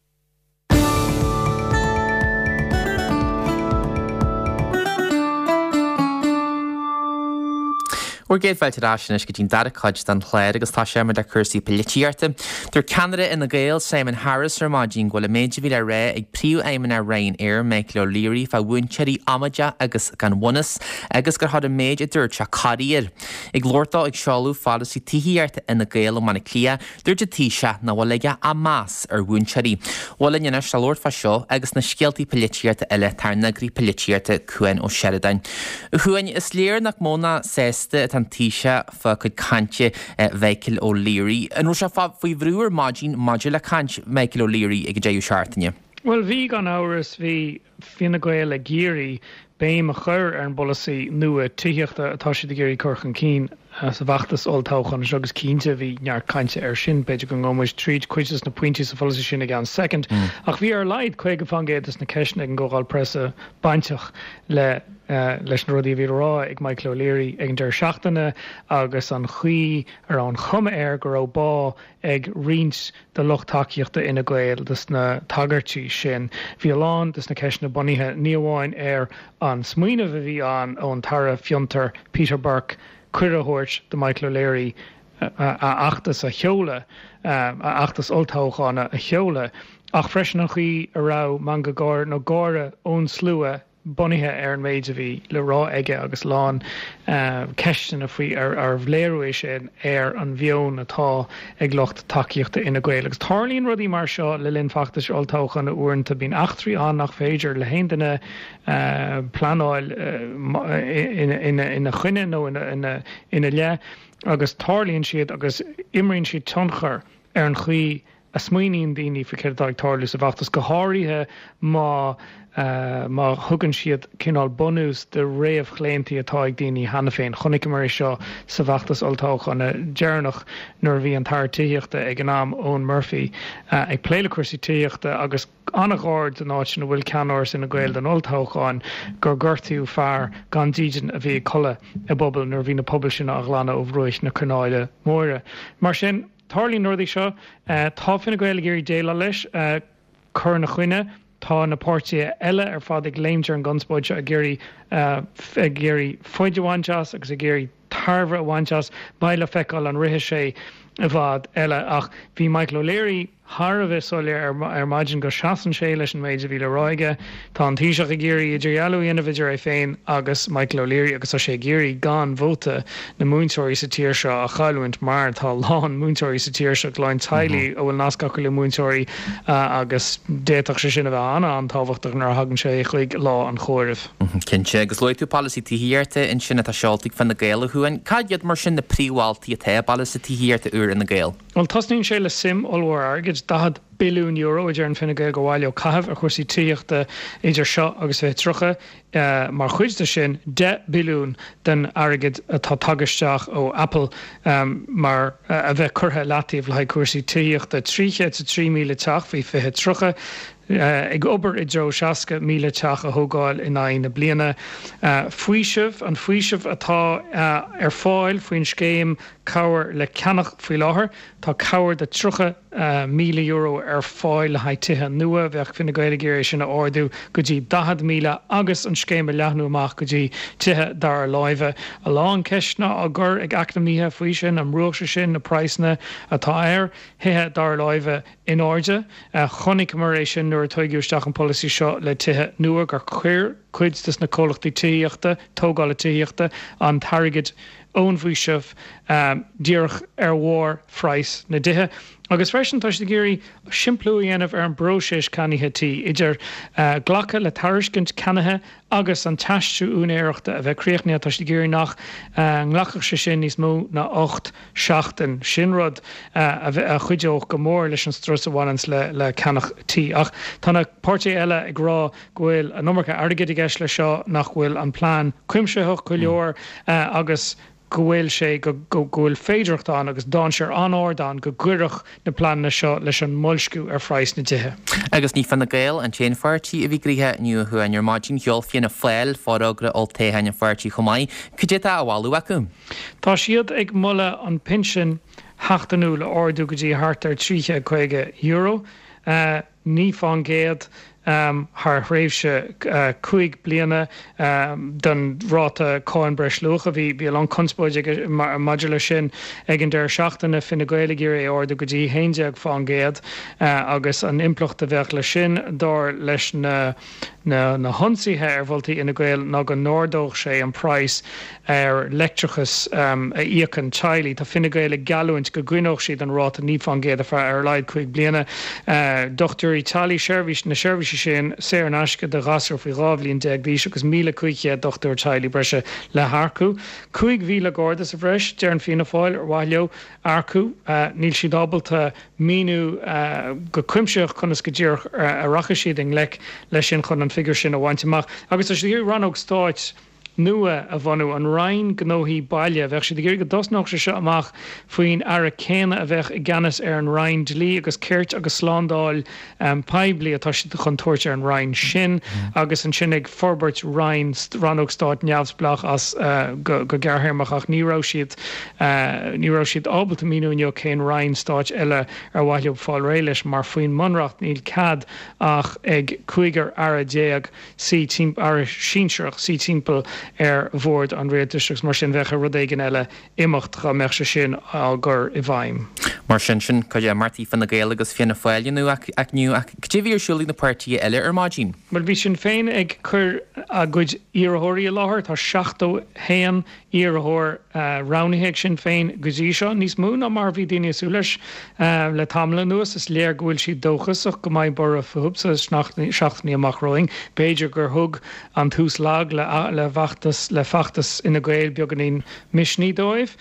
Or géadhfuil ráisinis go dtín darachaid den chléir agus tá sé mar de cursaí polítíarta. Dúir Canada ina Gael Simon Harris ar maidín ghfuil méidir bhí le ré ag príú éimean ar Ryanair méid le líirí fa bhainteirí amaide agus gan bhunas agus gur thud a méid i dúirt se cadíir. Ag glórtá ag seáú fálasí tííarta ina Gael ó mana clia dúirt a tíise na bhfuil leige a más ar bhainteirí. Bhfuil in se Lord fa seo agus na scialtaí polítíarta eile tar nagraí polítíarta cuain ó Sheridan. Chuain is léir nach móna sésta an tíise fa chud cante Michael O'Leary. An se fa faoi bhrúar mágin le cant Michael O'Leary ag déú seaartainne.
Well, bhí gan áras bhí fina gael géirí béim a chur ar an bolasaí nua tíochta atá si de géirí corchan cín sa bhachtas oltáchan agus cínte bhí near cainte ar sin beidir go ngóis tríd cuiitas na pointí sa folasa sin gan second. Ach bhí ar leid chuig go fangéad na ceisna an ggóáil presa baintach leis na rudí bhí rá ag Michael O'Leary ag an deir seachtainna agus an chuí ar an chuma air go raibh bá ag rint de lochtaíochta ina gael dus na tagartí sin. Bhí lán dus na ceisna bunithe níomháin ar an smuoine bhí an ón tara fiontar Peter Burke cuirehoirt de Michael O'Leary a achtas a cheola, a achtas oltáchána a cheola, ach freisin an chuí a rá manga gáir nó gáire ón slua bunithe ar an méid a bhí le rá aige agus lán ceistin a faoi ar bhléirúéis sin ar an bheon atá ag locht takeíochta ina gael. Agus tarlíonn rudí mar seo le linn factas oltáchan na uaireanta bín achtrií an nach féidir le héanana planáil ina chuine nó ina le agus tarlíonn siad agus imrionn siad tionchar ar an chuí a smuoín daoine fa ceirtáid tarlú sa bhachtas go háirithe má thugann siad cinál bonús de réamh chléontaí atá ag daoine hena féin chonig mar seo sa bhachtas oltáchan na dearnach nuair bhí an tar tíochta ag an am ón Murphy ag pléile cuasaí tíochta agus annachard den áit na bhfuil ceanóir ina gael den oltácháin gur ggurtú fear gan dían a bhí chola a bobbal nuair bhí na pobl sin a glána ó bhruaich na crunáide móire. Mar sin tarlíonn rudaí seo tá fina gael géirí déile leis chur na chuine tá na pórtí eile ar fád ag léimtear an gunspóide a géirí foiideháinteas agus a géirí tarbhre bhainteas baile feicáil an rithe sé a bhád eile ach bhí Michael O'Leary Harveh soléir ar maidin go seaan sé leis an méid a bhí le ráige tá an tíiseach a géirí idir ealú invidir é féin agus Michael O'Leary agus sé géirí gan bhóta na múntóirí sa tíir seo a chaúint mar tá lán múntóirí sa tíir seo lein tailí ó bhfuil nascacha le múntóirí agus déach sé sin a bheith anna an táhachtach nar hagann sé chuig lá an chóirih.
Cinse agus leitú policy tíhirirte in sinna tá seoltaigh fan na gaile chuin cadiad mar sin na príomháiltaí a the policy tíhirirte uair in na gael.
Well tasníonn sé le sim olhar agad 10 billiún euro idir an finna gael go bhhaile caithh a chuirsaí tíochta idir seo agus bheith trocha mar chuidte sin 10 billiún den agad atá tagaisteach ó Apple mar a bheith curtha latíomh le cuirsaí tíochta 3 míle teach bhí fithe trocha ag obair i dro 60 míle teach a thugáil in na bliana. Fuaisibh an fuaisibh atá ar fáil faoin scéim cabhar le ceannach faoi láthair, tá cabhar de 3 míle euro ar fáil le haidtithe nua bheith finna gaile géirí sin a ordú go dtí 10 míle agus an scéim a leathnú amach go dtí tithe dar láimhe a lán ceisna a gur ag acnamníthe faoi sin an ruachse sin na praisna atá air hithe dar láimhe in áide chonig mar éis sin nuair tuigúisteach an policy seo le tithe nua gur chuid dus na cólachtaí tíochta tógála tíochta an targad ón bhuaisibh díorch ar mhór phrais na dithe. Agus freisin tá de géirí siimplú dhéanamh ar an bróséis canithetí idir ghlacha le tariscint canathe agus an taistú únéireachta a bheith críochnaí tá de géirí nach nghlachach sé sin níos mó na 8 seachtain sinrod a chuideoch go mór leis an stras bhhains le cannachtí ach tána páirtí eile ag rá gohfuil an nómarcha airgid i gceis le seo nach bhfuil an plán cuimseoch go leor agus gohfuil sé go bhfuil féidireachtáin agus dá sé an ádáin go gcuireach na planna seo leis an mullscú ar phrais na dithe.
Agus ní fanna gael an chéan fartí a bhí gríthe nniu chu an ar máidin cheol fianna fáil fáragra ó téthain fartí chomáid chudé a bhhaú acu.
Tá siad ag mulla an pension heachtanú le ordú go dtí hartar 3 euro ní fan géad haar réifse 5 bliana den ráta cáin breis lucha bhí an conspóide modular sin ag an deir seachtainna finna gaile géir orda go dtí héinteag fáin géad agus an implocht a bheith le sin dá leis na na honsaíthe bhiltaí ina ghail ná go nódóch sé an price lectrachas íocan Chile Tá finna gaile galúint go gcuinóch siad an ráta nífangéad a leid chuig bliana Dr. Italy Service na Service sin sé an asca de gasar fao rábhlíonn de bhí agus 1,000 Dr. Chile breise le harcú. 5,000 gordas a bhreis dearan fina fáil ar bhaileo arcú níl si dábalta míú go cuimseoch chunas go dtír a racha siad an leis sin chun an figur sin a bhaintteach. Agus tá sé ranóg stáit nua a bhanú an Rhein gnóhí bailile bheith si gur go dosnach se seo amach faoin ar a céine a bheith i gceannas ar an Rhein dlí agus ceirt agus sláándáil peblií atá si chun tuairt ar an Rhein sin agus an sinnig Forbert Rhein ranóg stáit neamhsblach as go gghearthairmachach níró siad ábalta míúneo cén Rhein stáit eile ar bhaileo fáil réiles mar faoin manracht níl cad ach ag chuigar ar a déag sí ar síseach sí timppel ar bhórd an réidirteachs mar sin bheitcha rud éigen eile imimecht go meise sin á gur i bhaim.
Mar sin chuide martí fan na gaile agus fianna fáilú ach nniu ach tíhíar siúlaí na páirtí eile ar mádín.
Mar bhí sin féin ag chur a gcuid iarthirí láthair tá 16 héan iarthir ranithe sin féin guzí seo níos mú ná mar bhí daine súlais le tamla nuas is léir ghfuil si dóchas ach go mbeidh bar a fuhubsa seachtaí amach roing Beiidir gur thug an tús lag le fachtas ina gail beganín misní dóibh.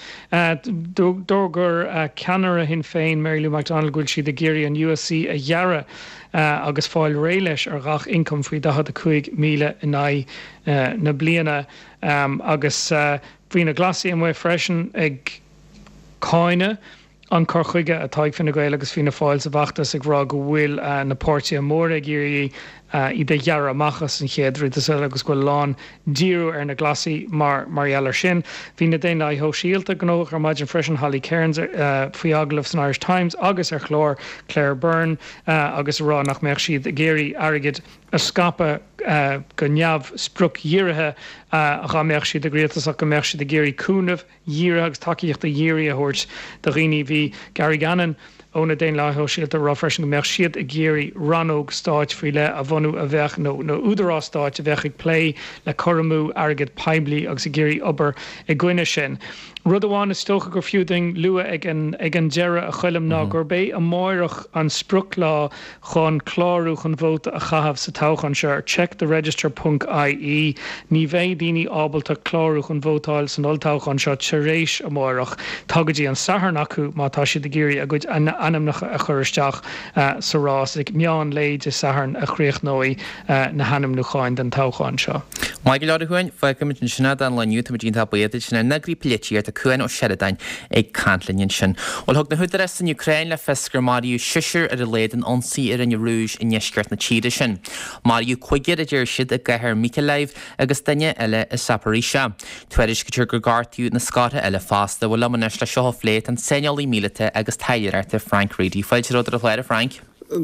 Dógur ceanar a hin féin Mary Lou McDonald gúil si de géirí an USC a dhearra agus fáil réiles ar gach income faoi 15,000 in na bliana agus faoin na glasí an mhaith freisin ag cáine an corchuige a taig fin na gail agus fina fáil sa bhachtas ag rá go bhfuil na pórtí mór ag géirí I de jarra machchas an chéadú agus go lán díú ar na glasí marhealar sin. Bhí na déine ho síalta gnóch ar maidin freisin Holly Cairns faoi aglah san Irish Times agus ar chlór Claire Byrne agus rá nach meach siad géirí airgid a scape go neamh spruc dhíirithe a meach siad a gréaltas ach go meach siad a géirí cúnamh dhíire agus takeíocht a dhéirí a thuirt do rií bhí Gary Gannon óna déin lethó síalta rá freisin go meach siad a géirí ranóg stáit faoi le a bhanú a bheith nó údarrá stáit a bheith ag play le choramú airgid peblií agus a géirí obair i gcuine sin. Rud amháin is tócha gur fiúding lua ag an deire a chuilm ná gur bé a máireach an spruc lá chun chlárú chun bhóta a chahabh sa táchan se checktheregister.ie ní bheith daoine ábalta chlárú chun bhótáil san oltáchan seo teréis a máireach tagadtí an saharn acu mátá si de géirí a gcuid anamnacha a churisteach sa rás ag meán léid is saharn a chríoch nóí na hanam nuáin den táchan seo.
Má go leir chuin feicimiid an sinna an leniu tá dín tá buiad sinna nagrí pletíart a cuain ó Sheridan ag cantlinn sin. Ol thug na huidir in Ukraine le fescar Mariú Sisir ar a léad an onsaí ar an rúis in neisceart na tíide sin. Mariú chuigir a dtíir siad a gcathair Mykolaiv agus daine eile i Zaporizhzhia. Tuairis go gur gartú na scáta eile fásta bhfuil amhanis le seo fléit an seinaí mílite agus tailearta Frank Reedy. Fáilte rud a chléir Frank.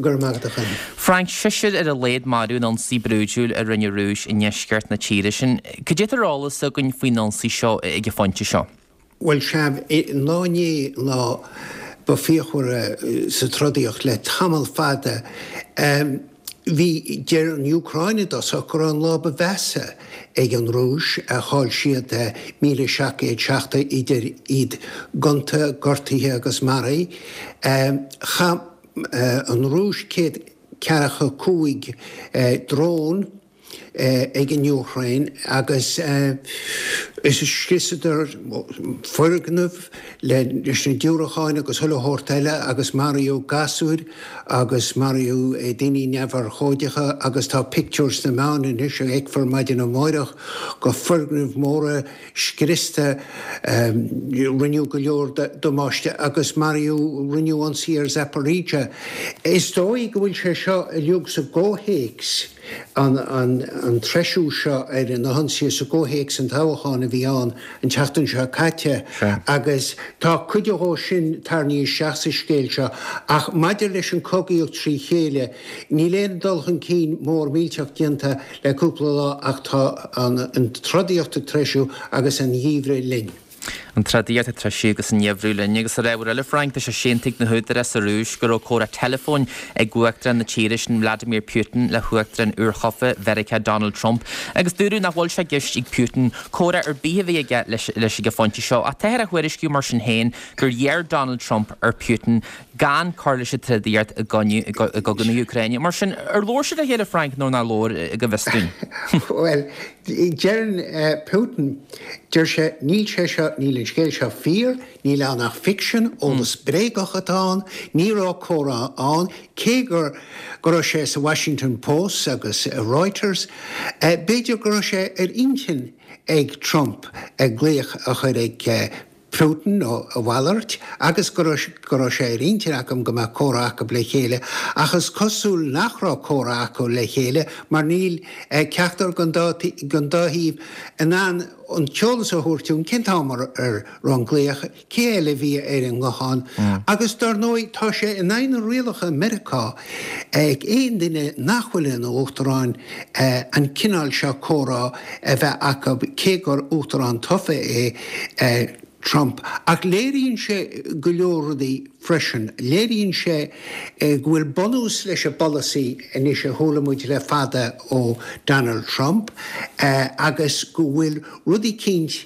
Frank Sisir ar a léad marún an sí brúdúil a rinne rúis in neisceart na tíide sin. Could it rálas a gon faoin ansaí seo ag a fáinte seo?
Well seb nání lá ba fiochhar sa trodíocht le tamil fada hí dear an Ucraine dos a gur an lá ba bheasa ag an rúis a cháil siad 1760 idir iad gonta gortaithe agus marí. An rúis céad cearacha cúig drón ag an Ucraine agus is scisidir forganmh le leis na dúracháin agus thula hórtaile agus Mariú gasúid agus Mariú daoine neamhar chóidecha agus tá pictures na meán in is ag for maidin an máireach go forganmh móra scrista riniú go leor domáiste agus Mariú riniú an sí ar Zaporizhzhia. Is dóigh go bhfuil sé seo a leog sa ggóhéics an treisiú seo ar na hansaí sa ggóhéics an tábhacháin a bhí an teachtain seo caite agus tá cuideá sin tarníí 60 scéil seo ach maidir leis an cogaíocht trí chéile ní léon dulchan cín mór míteach dianta le cúpla lá ach tá an trodíochta treisiú agus an dhíomhre linn.
An tradíart tre sigus an nebrúlin, agus a raibh eile Frank a sé sintig na húdar a rúis gur ó córa telefón ag guachtra na tíirisin Vladimir Putin le chuachtra an úrchofa Verica Donald Trump. Agus dúrú nach bhil se gist ag Putin córa ar bíhí aige leis go fonti seo. A teir a chuirisciú mar sin héin gur dhéar Donald Trump ar Putin gan carla se tradíart a gogan na Ukraine. Mar sin ar lór se a héile Frank nó na lór go bhistún.
Well, Jeran Putin der se níl sé seo níl scéil seo fír, níl an nach fiction ónas brégachatán, nírá córa an, cé gur sé sa Washington Post agus Reuters, beidir gur sé ar intin ag Trump ag gléach a chur ag Putin ó bhhailart, agus gur sé rintin acham go córacha le chéile, achas cosúil nachrá córacha le chéile, mar níl ceachtar gandáhíh an an teolalas a thuirtún cintámar ar rangléach céile bhí ar an gcháin. Agus dar nóid tá sé in éan rialacha Americá ag éon duine nachhfuilin ó Uachtaráin an cinál seo córá a bheith aca cé gur Uachtarán tofa é Trump. Ach léiríonn sé go leordaí freisin, léiríonn sé bhfuil bonús leis a policy inis a thulamuid le fada ó Donald Trump, agus go bhfuil rudí cínt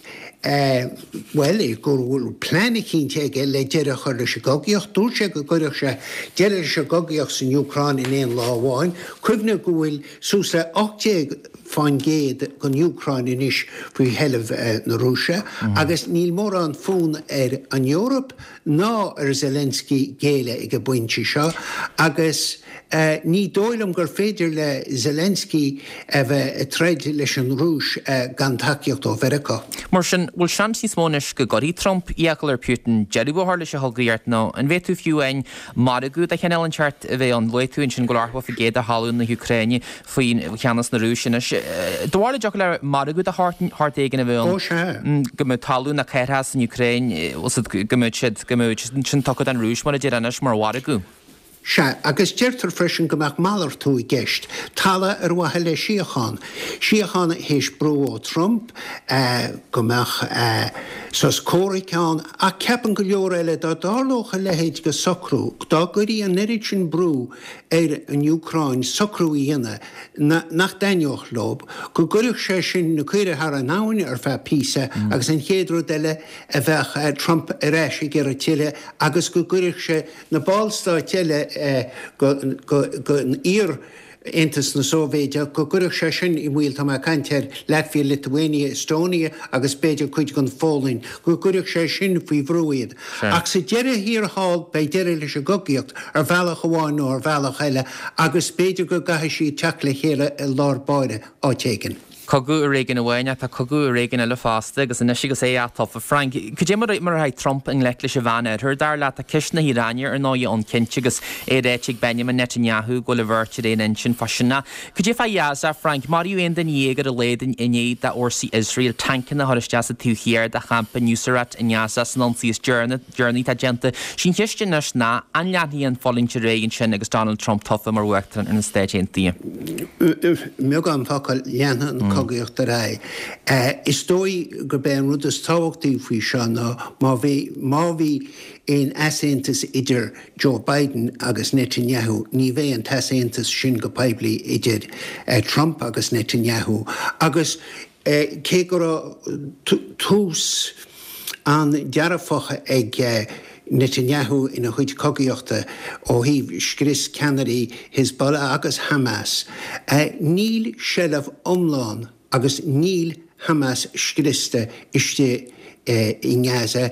well, gur bhfuil plána cínte aige le deireadh chuir leis a gogaíocht, dúirt sé go gcuireadh sé deireadh leis a gogaíocht san Ucrain in éon lámháin, cuimhne go bhfuil sús le 8 fáin géad gon Ucrain inis faoi heilemh na Rússia, agus níl mór an fún ar an Eorop ná ar Zelensky géile ag a buinte seo, agus ní dóilm gur féidir le Zelensky a bheith treid leis an Rúis gan takeíocht ó Verica.
Mar sin bhfuil seansí smónis go gorí Trump íacail ar Putin jeiribhthir leis a thugaíart ná an bhéú fiúin maragú a cheann teart a bheith an leitún sin go láthha fa géad a hallún na Ucraine faoin cheannas na Rúisina. Dúála deach le maragú a hart éigen a bhil go mé talún na ceirthas in Ucraine gomid sin tuchad an Rúis mar a déanais mar waragú.
Se agus deirtar freisin gomach málar tú I gceist, talla ar wathe le Síocháin. Síocháin héis brú ó Trump, gomach sos córicán, a ceapan go leor eile dá dálócha lehéid go socrú, dá gurí an neirid sin brú ar an Ucrain socrú íana nach dainioch lob, go gurich sé sin na cuire har an náin ar fe písa, agus an chéadrú deile a bheith Trump a réis I gur a tiile, agus go gurich sé na ballstá tiile go an ír Intas na Sóvéide go gurach sé sin I bhfuil tá canteir Latvia, Lithuania, Estonia agus beidir chuid gon fólinn, go gurach sé sin faoi bhrúiad. Ach sa deire hir hall bei deire leis a gogaíocht ar bhealach amháin nó ar bhealach eile, agus beidir go gathe sí teach le chéile I lár báire átéigen.
Cogú a régan ahhaine tá cogú a régan eile fásta agus in isigus é atá Frank. Could you mar haid Trump in leicla se bhana thur dar leat a cisna Iráine ar náí an cinse agus é réiteigh Benjamin Netanyahu go le bhirte é in sin fashionna. Could you fáheasa Frank Mariú aon den dhégar a léad in inéad de orsaí Israel tancan na thuiriste sa túchéar de champa Nusrat in Gaza an ansíos journey tá genta sin chiiste nas ná an leanaíon fáilte réigen sin agus Donald Trump tofa mar bhuachtar in na stéid intíí.
Mega an focail leanana cogaíocht a rá. Is dói gur ben rud is táhachtaí faoi seo ná má bhí éon asaontas idir Joe Biden agus Netanyahu, ní bheith an tasaontas sin go poiblí idir Trump agus Netanyahu. Agus cé gur tús an dearfacha ag Netanyahu ina chuid cogaíochta ó híh scris Canadaí Hezbollah agus Hamas. Níl sellaf omláin agus níl Hamas scrista iste I Gaza,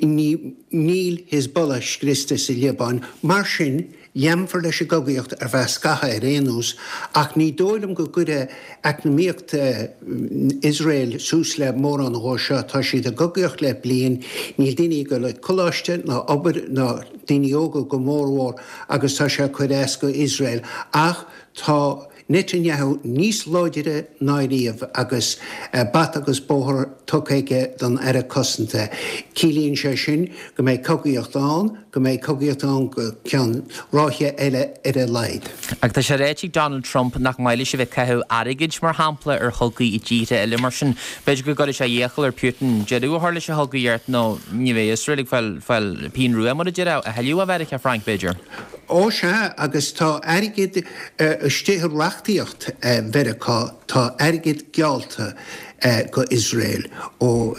níl Hezbollah scrista sa Liban, mar sin leamfar leis a gogaíocht ar bheith scacha ar réanús, ach ní dóilm go gcuide eacnamíocht Israel sús le mór an gháir seo, tá siad a gogaíocht le bliain, níl daoine go le coláiste ná obair ná daoine óga go mórmhór agus tá sé chuid go Israel, ach tá Netanyahu níos láideire náiríomh agus bat agus bóthir tucaige don ar a cosanta. Cílíonn sé sin go méid cogaíochtán, go méid cogaíochtán go cean ráthe eile ar a leid.
Ag tá sé réiteigh Donald Trump nach maiile se bheith cethú airigid mar hampla ar thugaí I ddíte eile mar sin beidir go gaidir sé dhéchail ar Putin jeú hála se thugaíart nó ní bhéh Israel fel pín ruúa mar a deará a heú a bheith a Frank Beiger.
Ó se agus tá airigid stéthir reachtaíocht Verá tá airigid gealta go Israel ó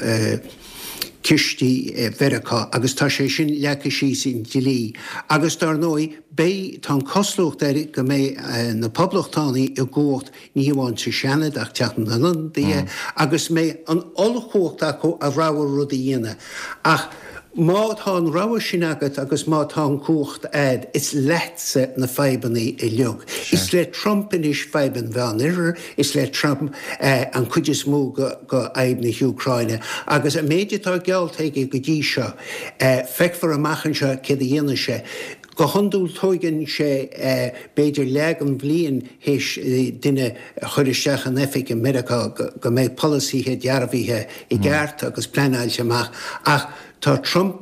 Kistí Verá agus tá sé sin lecha sí sin dilí. Agus dar nói bé tá coslócht go mé na poblachtánaí I ggócht ní bháin sa seanad ach teatan an agus mé an olchócht acu a ráhar rud a dhéine. Ach má tá an ráha sin agat agus má tá an cuacht ad is letse na feibannaí I leog. Is le Trump in is feiban bhean irir, is le Trump an chuidir smó go aib na Ucraine. Agus a méidetá gealtaige go dtí seo feic amachchan se cé a dhéine se. Go handúil tóigen sé beidir leag an bblion héis duine chuiristeach an efik in America go méid policythe dearbhíthe I gceart agus pleáil semach ach tá Trump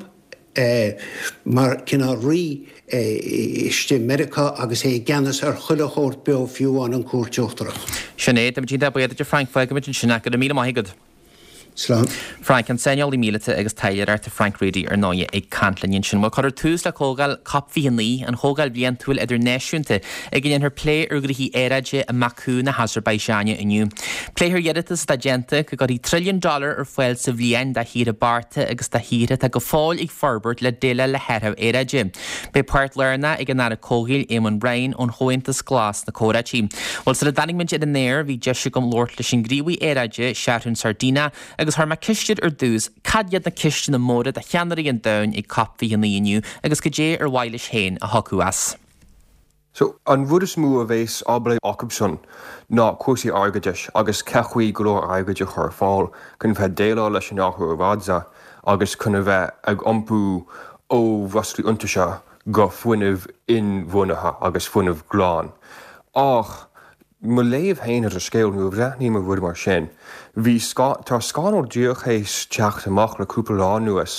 mar cinná rí iste America agus é gceannas ar chuilechót be fiúháin an cuairteochtarach.
Sinnéad am tíad baidir Frank Foig go sinna go mí maigad.
Slán.
Frank an seáil I mílete agus tailear ar Frank Reedy ar 9 ag canlainn sin má chuir túús le cógáil caphíonnaí an thógáil blion túil idir néisiúnta ag gin ar plé urgraí éraide a macú na Azerbaijáine inniu. Pléthir dhéiretas stagenta go gur $1 trillion ar foiil sa bhliain de híre barta agus de híre a go fáil ag forbert le déile le heirthh éraide. Bei páirt learna ag an ar a cógail éman Brain ón chointas glas na córatí. Bhil sa le danigmint iad an néir bhí deise gom Lord leis an gríomhaí éraide seaartún Sardina agus thar ma cistead ar dús cadiad na ciste na móra a cheanarí an dain I caphíonnaí inniu agus go dé ar bhailis héin a thocuas.
So an bhd is mú a bhés ábla Jacobson ná cuasaí airgaideis agus cechuí golóir airgaide chur fáil chun bheith déile leis an áthú ar bhádza agus chuna bheith ag iompú ó bhreaslí iontaise go fuinmh in bhunaithe agus fuinmh gláán. Ach mo léomh héanaar a scéil nu bhreithní mar bhd mar sin. Bhí tá scáil díoch éis teach amach le cúpla lá nuas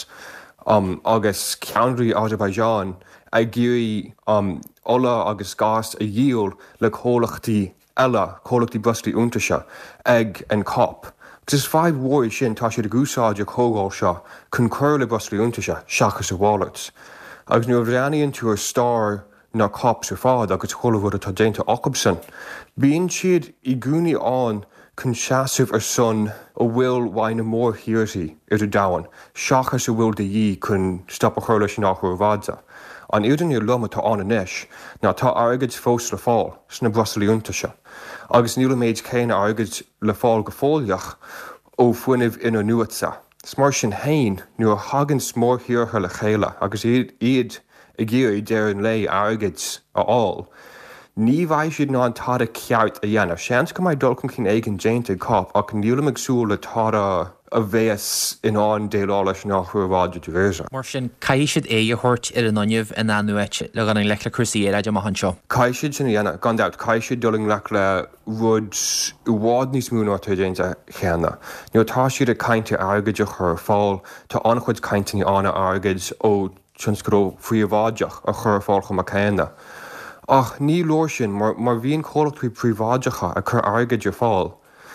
agus ceanraí Azerbaijan a ggéirí ola agus gas a dhéal le cólachtaí eile, cólachtaí buslaí iontaise ag an cop. Gus is feidh mhór sin tá siad a gúsáide cógáil seo chun chuir le buslaí iontaise seachas a bhálairt. Agus nu bhreaníonn tú ar star na cop sa fád agus cholamhd atá déanta Jacobson. Bíonn siad I gúnaí an chun seaamh ar son ó bhfuil bhaine mór hirirtí ar a dahan, seachas a bhfuil de dhí chun stop a chuir leis an áthú bhádza. An iúdan ar luma tá an inis, ná tá airgid fós le fáil sna Braslaí iontaise. Agus níla méid céine airgid le fáil go fóliaach ó fuinmh ina nuatsa. Smar sin hain nu a hagann smór hirirthe le chéile agus iad I ggéir déir an lei airgids a áil. Ní bhaid siad ná an tada ceart a dhéanamh. Seans go maid dulchan cin éigen déanta cop ach níla meagsúil le tada a bheas in an déile leis an áthú bháide tú bhésa.
Mar sin caiisiid é a thuirt ar an anniuh in anuit le gan an lechla crusaí éide a hanseo.
Caiisiid sin dhéana gan dat caiisiid duling le le rud bhád níos múna tú déanta cheanna. Ní tá siad a cainte airgaide chur fáil tá anchuid caintaí anna airgaid ó tionscró príomháideach a chur fáil chum a chéanna. Ach ní leir sin mar bhíon cholachtí príomháideacha a chur airgaide fáil.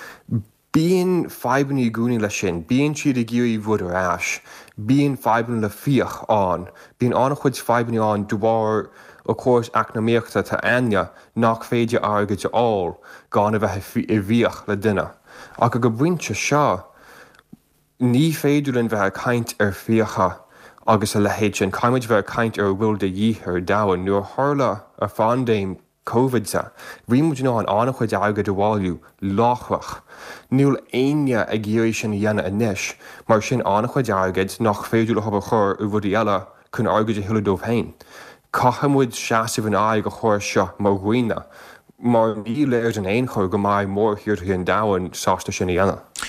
Bíon feibanní gúnaí le sin, bíon siad a ggéirí bhd ar ais, bíon feiban le fioch an, bíon annach chuid feibanní an dubhar ó córas eacnamaíochta tá aine nach féidir airgaide áil gan a bheith I bhíoch le duine. Ach go bhainte seo, ní féidirlinn bheith caint ar fiocha agus a lehéid sin caiimiid bheith caint ar bhfuil de dhíthar dahan nuair tharla ar fandéim COVID-sa. Bhí ná an annach chuid airgad a bháilú láchhach. Níl aine a ggéirí sin dhéana inis, mar sin annach chuid airgad nach féidir le hab chur u bhd eile chun airgad a hiiledómh hain. Cachamuid seaamh an aig go chuir seo mar ghuioine, mar ní léir an éon chur go mbeidh mór hirirtí an dahan sásta sin dhéana.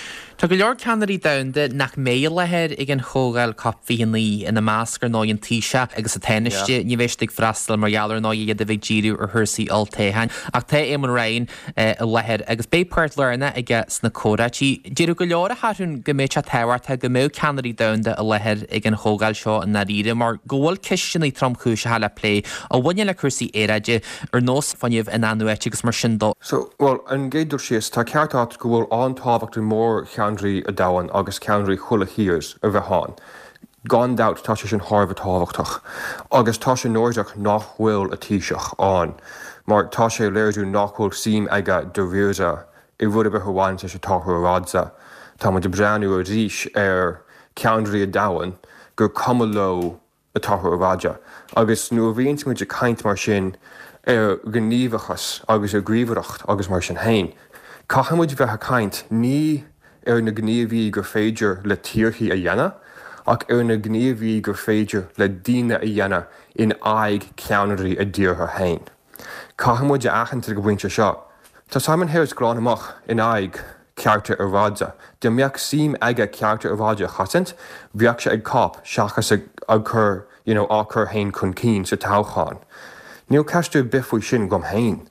Tá go leor ceanirí damhanda nach mélehead ag an chógáil caphíonnaí ina máscar nó an tíise agus a teniste ní bhéistigh freistal margheallar nó iad a bheith díú ar thusaí altéhain ach tá éman rain a lehead agus bépáirt lena ige sna córatí. Díú go leor a hatún go méid a tehhartha go mó ceanirí damhanda a lehead ag an chógáil seo an naríide mar ggóil cisteannaí tromchúise heile lé a bhaine le cuasaí éideide ar nós fanniuh in anúit agus mar sin dó.
So, well, an géidir sios tá ceartát go bhfuil antáhachtú mór ceandraí a dahan agus ceandraí chula híos a bheith háin. Gan dat tá sé sin Harbh táhachtach, agus tá sé nóideach nach bhfuil a tíiseach an, mar tá sé léirú nach bhfuil sim aige do bhíosa I bhfuil a bheith bháin sé táthú ráidsa. Tá mu de breanú a ríis ar ceandraí a dahan gur cuma lo a táthú ráide. Agus nu a bhíonn muid a caint mar sin ar gníomhachas agus ar gríomhaireacht agus mar sin hain. Cachamuid bheith a caint ní ar na gníomhí gur féidir le tíorthaí a dhéana, ach ar na gníomhí gur féidir le daoine a dhéana in aig ceannaí a dtíortha hain. Cachamuid a achantar go bhainte seo. Tá Simon Harris grán amach in aig ceartar ar ráidsa. De meach sim aige ceartar ar ráide chasint, bheadh sé ag cap seachas ag chur á chur hain chun cín sa tácháin. Níl ceistú bifú sin gom hain.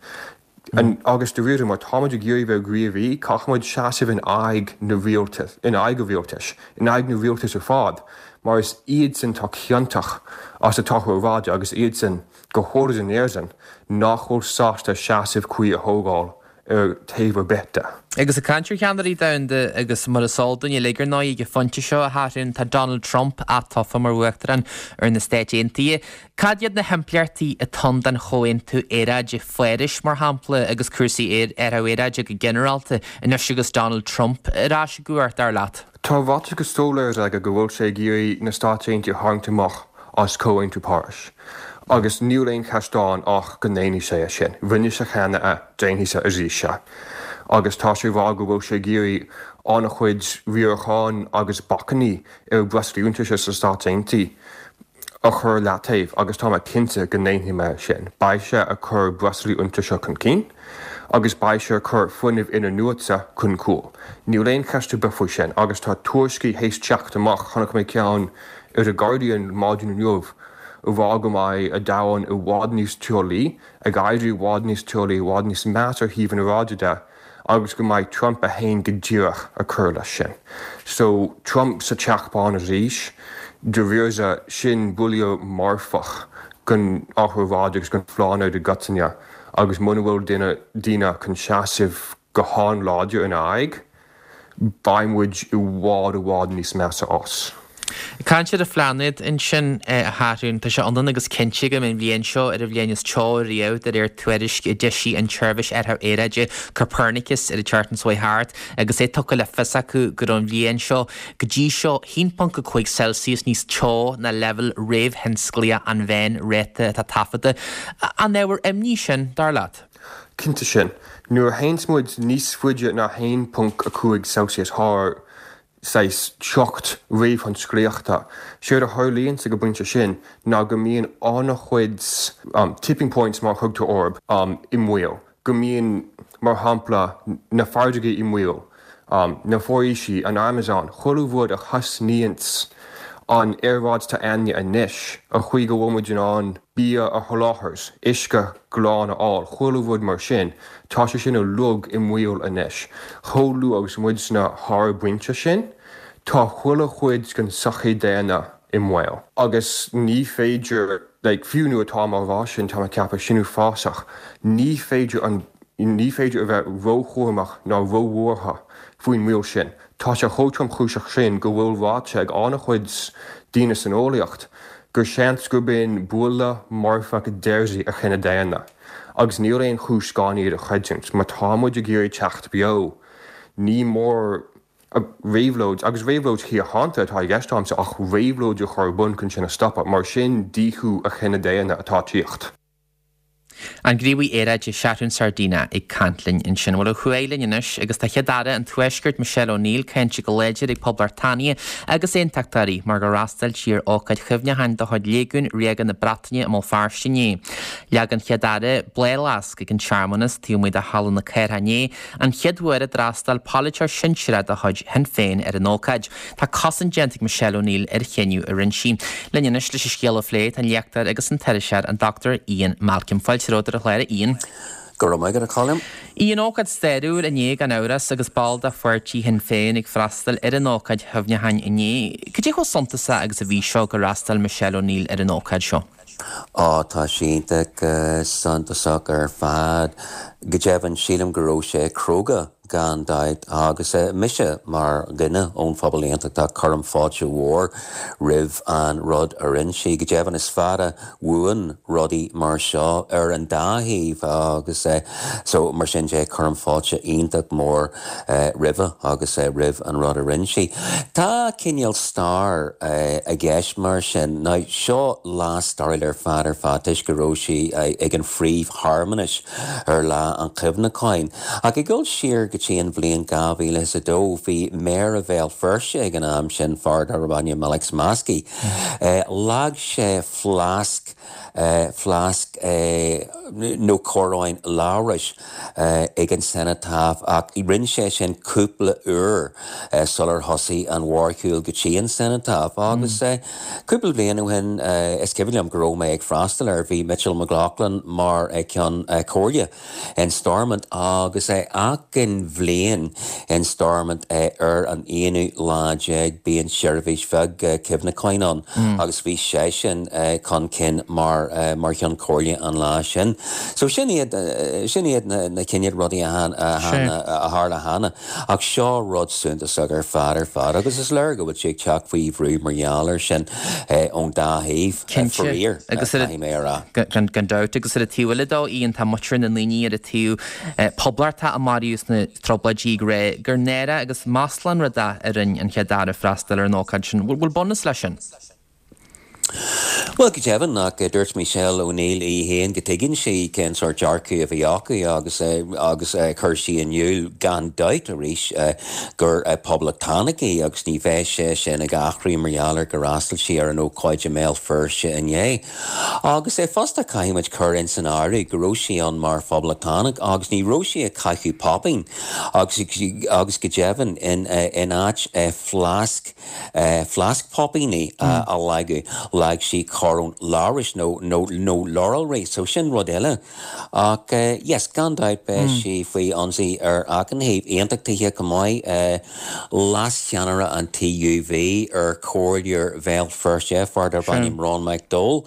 An agus de riúm mar táid géirí bheith gríomhí, cachamuid seaamh in aig na bhíoltas, in aig go bhíoltas, in aig na bhíoltas ar fád, mar is iad sin tá ceantach as a táthú ráide agus iad sin go chóras an éirsan nach chóir sásta seaamh chuí a thógáil ar taobh beta.
Agus a country ceanirí damhanda agus mar asáildainn ligur ná ige fonte seo a háirinn tá Donald Trump a tofa mar uachtaran ar na Stáit Aontaithe. Cadiad na hempleartaí a ton den choin tú éideide foiiris mar hampla agus cuasaí ar éideide go generalta in agus Donald Trump ará se gúirt ar leat.
Tá bhaite go stóléir ag go bhfuil sé géirí na Stáit Aontaithe háingtamach as cóin tú páris. Agus níléon cheistáin ach go néanaí sé sin, bhaine sa cheanna a déanaí sa a ríise. Agus tá sé bhá go bhfuil sé géirí anna chuid bhíorcháin agus bacaní ar brasúnta sa Stáit Aontaithe a chur leataobh agus tá cinnte go néanaí me sin. Ba sé a chur brasúnta seo chun cín, agus ba sé chur funineh ina nuasa chun cúil. Níléon cheistú befu sin, agus tá tuairiscí hééis teach amach chunach mé ceann ar a Guardian máidún nuamh bhá go mai a dahan i bhád níos teolaí, a gaiidirú bhád níos teolaí, bhád níos measar híomh na ráide, agus go mai Trump a hain go ddíoch a chur lei sin. So Trump sa teachpáin a ríis, de bhíorsa sin builio marfach gon áthráide agus gon phláán de gatainne, agus muna bhfuil duine chun seaamh go háin láidir in aig, baimmuid i bhád níos measa os.
Caint a phleanad in sin a háún tá se andan agus cinse go in bhíon seo ar a bhléananas teo riamh ar tuairis i deisí an tuirbis ar éideide Copernicus ar a Chartan Sway Hart agus é tucha le fisa acu gur an bhléon seo go dtí seo 1.5 Celsius níos teo na level réamh hensclia an bhéin réite tá tafada an éhar imní sin dar leat.
Cinnte sin, nuair hainsmuid níos fuide na 1.5 Celsius thar sais seocht réomh an scríochta. Siúr a tharlaíonn sa go buinte sin ná go mbíonn anna chuid tipping points mar thugta orb i mhuiil. Go mbíonn mar hampla na fardaige i mhuiil, na fórísí an Amazon, choladh bhd a chasníons an airráid tá aine a níis a chuig go bhmuid an bí a tholáthars, isce gláán aáil, choladh bhd mar sin, tá sé sin a lug i mhuiil a níis. Cholú agus muid na thar buinte sin, tá chula chuid gon sachaí déana i mhuiil. Agus ní féidir fiúnú atá mar bhá sin tá ceappa sinú fásach, ní féidir a bheith róchúamach ná róhórtha faoin mhuiil sin. Tá sé chótram chúiseach sin go bhfuil bháte ag anna chuid daoine san ólaíocht, gur seans go bíon bula marfa go déirsaí a chinna déana. Agus níl éon chúis gáíad a chuidint, má támuid a géirí techt bio, ní mór réhlóid, agus réhlóid hí a háanta atá gceistáimsa ach réhlóid a chur bun chun sinna stoppa, mar sin díthú a chinna déana atá tíocht.
An gríomhí éire de seaún sardína ag cantlinn in sin bhfuil chuéilinn inis agus tá cheadada an tuaisgurt Michelle O'Neill céintse go léidir ag Poblartania agus éontachtarí mar go rastal siar ócaid chumne hain do chuid léún régan na Brataine am fearstiné. Leagan cheadada blélas ag an Charmanas tíúmid a hallan na Cairhané an cheadhuair a drastal Politar sinsead a chuid hen féin ar an ócaid. Tá cosan gentig Michelle O'Neill ar chéniu a rinsin. Linnenis leis scéal fléit an leachtar agus an teirisead an Dr. Ian Malcolm Fáilteróidir a chléir Ian.
Gur mai gur a colm.
Ian ócad stérúil a néag an áras agus balda fuirtí hen féin ag freistal ar an ócaid thubne hain iné. Cad go sonntasa agus a bhí seo go rastal Michelle O'Neill ar an ócaid seo?
Tá sinnta santasach ar fad go debann sílam goró sé cróga gan daid agus mise mar gine ón fabalíanta tá chum fáte mhór rih an rud a rinse go debann is fada bhuaan rudaí mar seo ar an dáhíh agus so mar sin sé chum fáte ionach mór rive agus rih an rud a rinse. Tá cineal star a gceis mar sin ná seo lá starir ar fad fatis goróisi ag an phríomh harmonis ar lá an chumhnaáin. Ag I ggóil siar go tíon bblion gabhí leis a dó bhí méar a bhéil firse ag an am sin fard ar Rabáine Alex Masky. Lag sé flasc nó choráin láris ag an senatáf ach I rinn sé sin cúpla uair solar hosaí an mhórciúil go tí an senatáf agus cúpla blian uhin is cibhliam goró mé ag freastal ar bhí Mitchell McLaughlin mar ag ceann cóirde in Stormont agus ach an bhlian in Stormont ar an aonú láideag bíon seirbhís feg cibhna coinán agus bhí sé sin chun cin mar ceann cóirde an lá sin. So sin iad na cinead rudaí a hála hána ach seo rud suntas ar fad agus is leir go bhfuil sé teach faoí bhrú margheallar sin ón dáhíh forír agus gan
doubt agus a tíhile dó íon tá mutrin an líní ar a tíú poblarta a Marius na trobladí ré gur néire agus máslan rada a rinn an cheadar a freistal ar an ócaid sin bhfuil bonus lei sin.
Well, go devan nach dúirt Michelle O'Neill I héan go tuigeann sí cén sort dearcaí a bhí acu agus chuirsí aniuil gan dait a rís gur poblatánaí agus ní bheith sé sin a gachraí margheallar go rastal sí ar an ócáide méil firse inné. Agus fosta caiimiid chur in san áirí go róisí an mar poblatánach agus ní róisí a caiichú popping agus go devan in áit flasc poppingní a laigu lag sí chorún láris nó laurel race so sin rud eile ach yes gandaid be sí faoi ansaí ar aganhéh aontachtithe go maiid las cheanara an TUV ar cóirdear bhéil firse fard ar bhaim Ron McDowell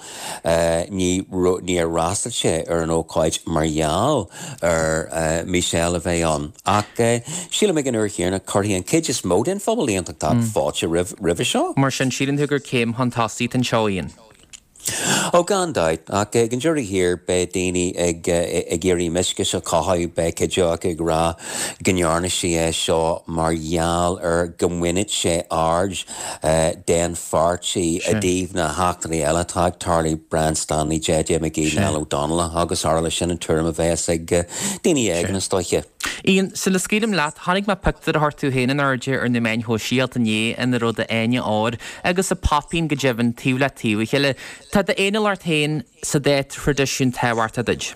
ní rastal sé ar an ócáid margheall ar Michelle a bheith an ach síla me an uirchéarna chuirí an cid is mód in phobal aontachtach fáte rih seo.
Mar sin sílan thugur céim hantáí an seoíonn.
Ó gandaid ach an jury hir be daoine ag géirí misce se caihaid be ceideach ag rá gnearna sí seo margheall ar gomhuiinit sé ard den fartí a díomh na hachtaí eile táid tarlaí Brand Stanley J.J. McGee Nell O'Donnell agus ála sin an tuairm a bheits ag daoine ag na stoiche.
Íon sa le scílam leat tháinig me pictar a hartú héanaan airde ar na main ho síalt ané in na rud a aine áir agus a popín go deimhan tíú le tíú chéile tá de aine lart héin sa dé tradiisiún táhhairta duid.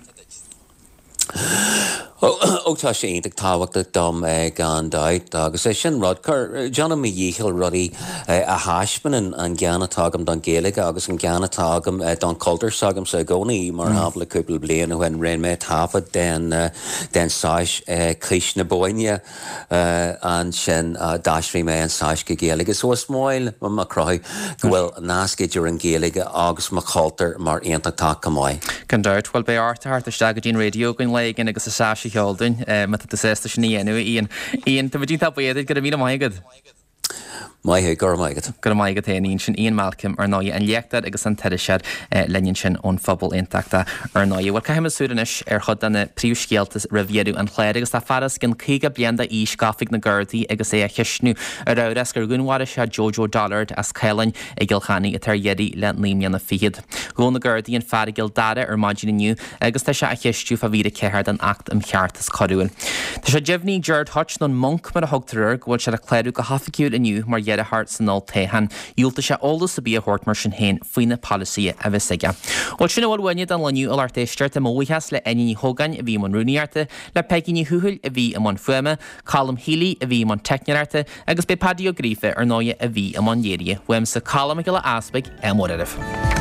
Ótá sé ionach táhaachta dom gan daid agus sin rud chur John mi díhil rudaí a háispanan an gceannatágam don Gaeilge agus an gceannatágam don cultúr sagam sa gcónaí mar hafla cúpla bliana bhain réon mé tafa den sáis cís na bóine an sin dáisrí mé an sáis go Gaeilge. So is máil mar croid go bhfuil nácaidir an Gaeilge agus mar cultúr mar aontachtach go maiid.
Can dúirt bhfuil bé artharta go dín radio gon leigin agus a sáisi cheoldain me tá sésta sin íanú íon tá bhdí tá bhéidir go a bhí maigad.
Maithe gur maigad.
Gur maigad éon sin Ian Malcolm ar náide an leachtar agus an teidir leinn sin ón phobal intachta ar náide. Bhil caiim súdanis ar chud anna príomhscéaltas riviérú an chléir agus tá faras gin chuige blianda í scafig na Gardaí agus é a cheisnú ar áras gur gúnhhaire se Jojo Dollard as cailainn i gilchaní a tar dhéirí le líam na fiad. Gún na Gardaí an fear gil dada ar maidin inniu agus tá se a cheistú fa bhíad céthir an act am cheartas choúin. Tá sé Jimhní Gerard Hutch non monk mar a hogtar gohfuil se a chléirú go hafaiciúd inniu mar dhéad a hart san nál téhan. Dúilta se ólas a bí a hort mar sin héin faoine policy a bheith sige. Bhil sin bhhaine an leniu al artéisteart a móhas le ainí hógain a bhí man rúniarte, le peginní thuúil a bhí am an fuime, Colm Healy a bhí man technearte, agus be Paddy O'Grife ar náide a bhí am an dhéirie, weim sa Colm go le aspaig am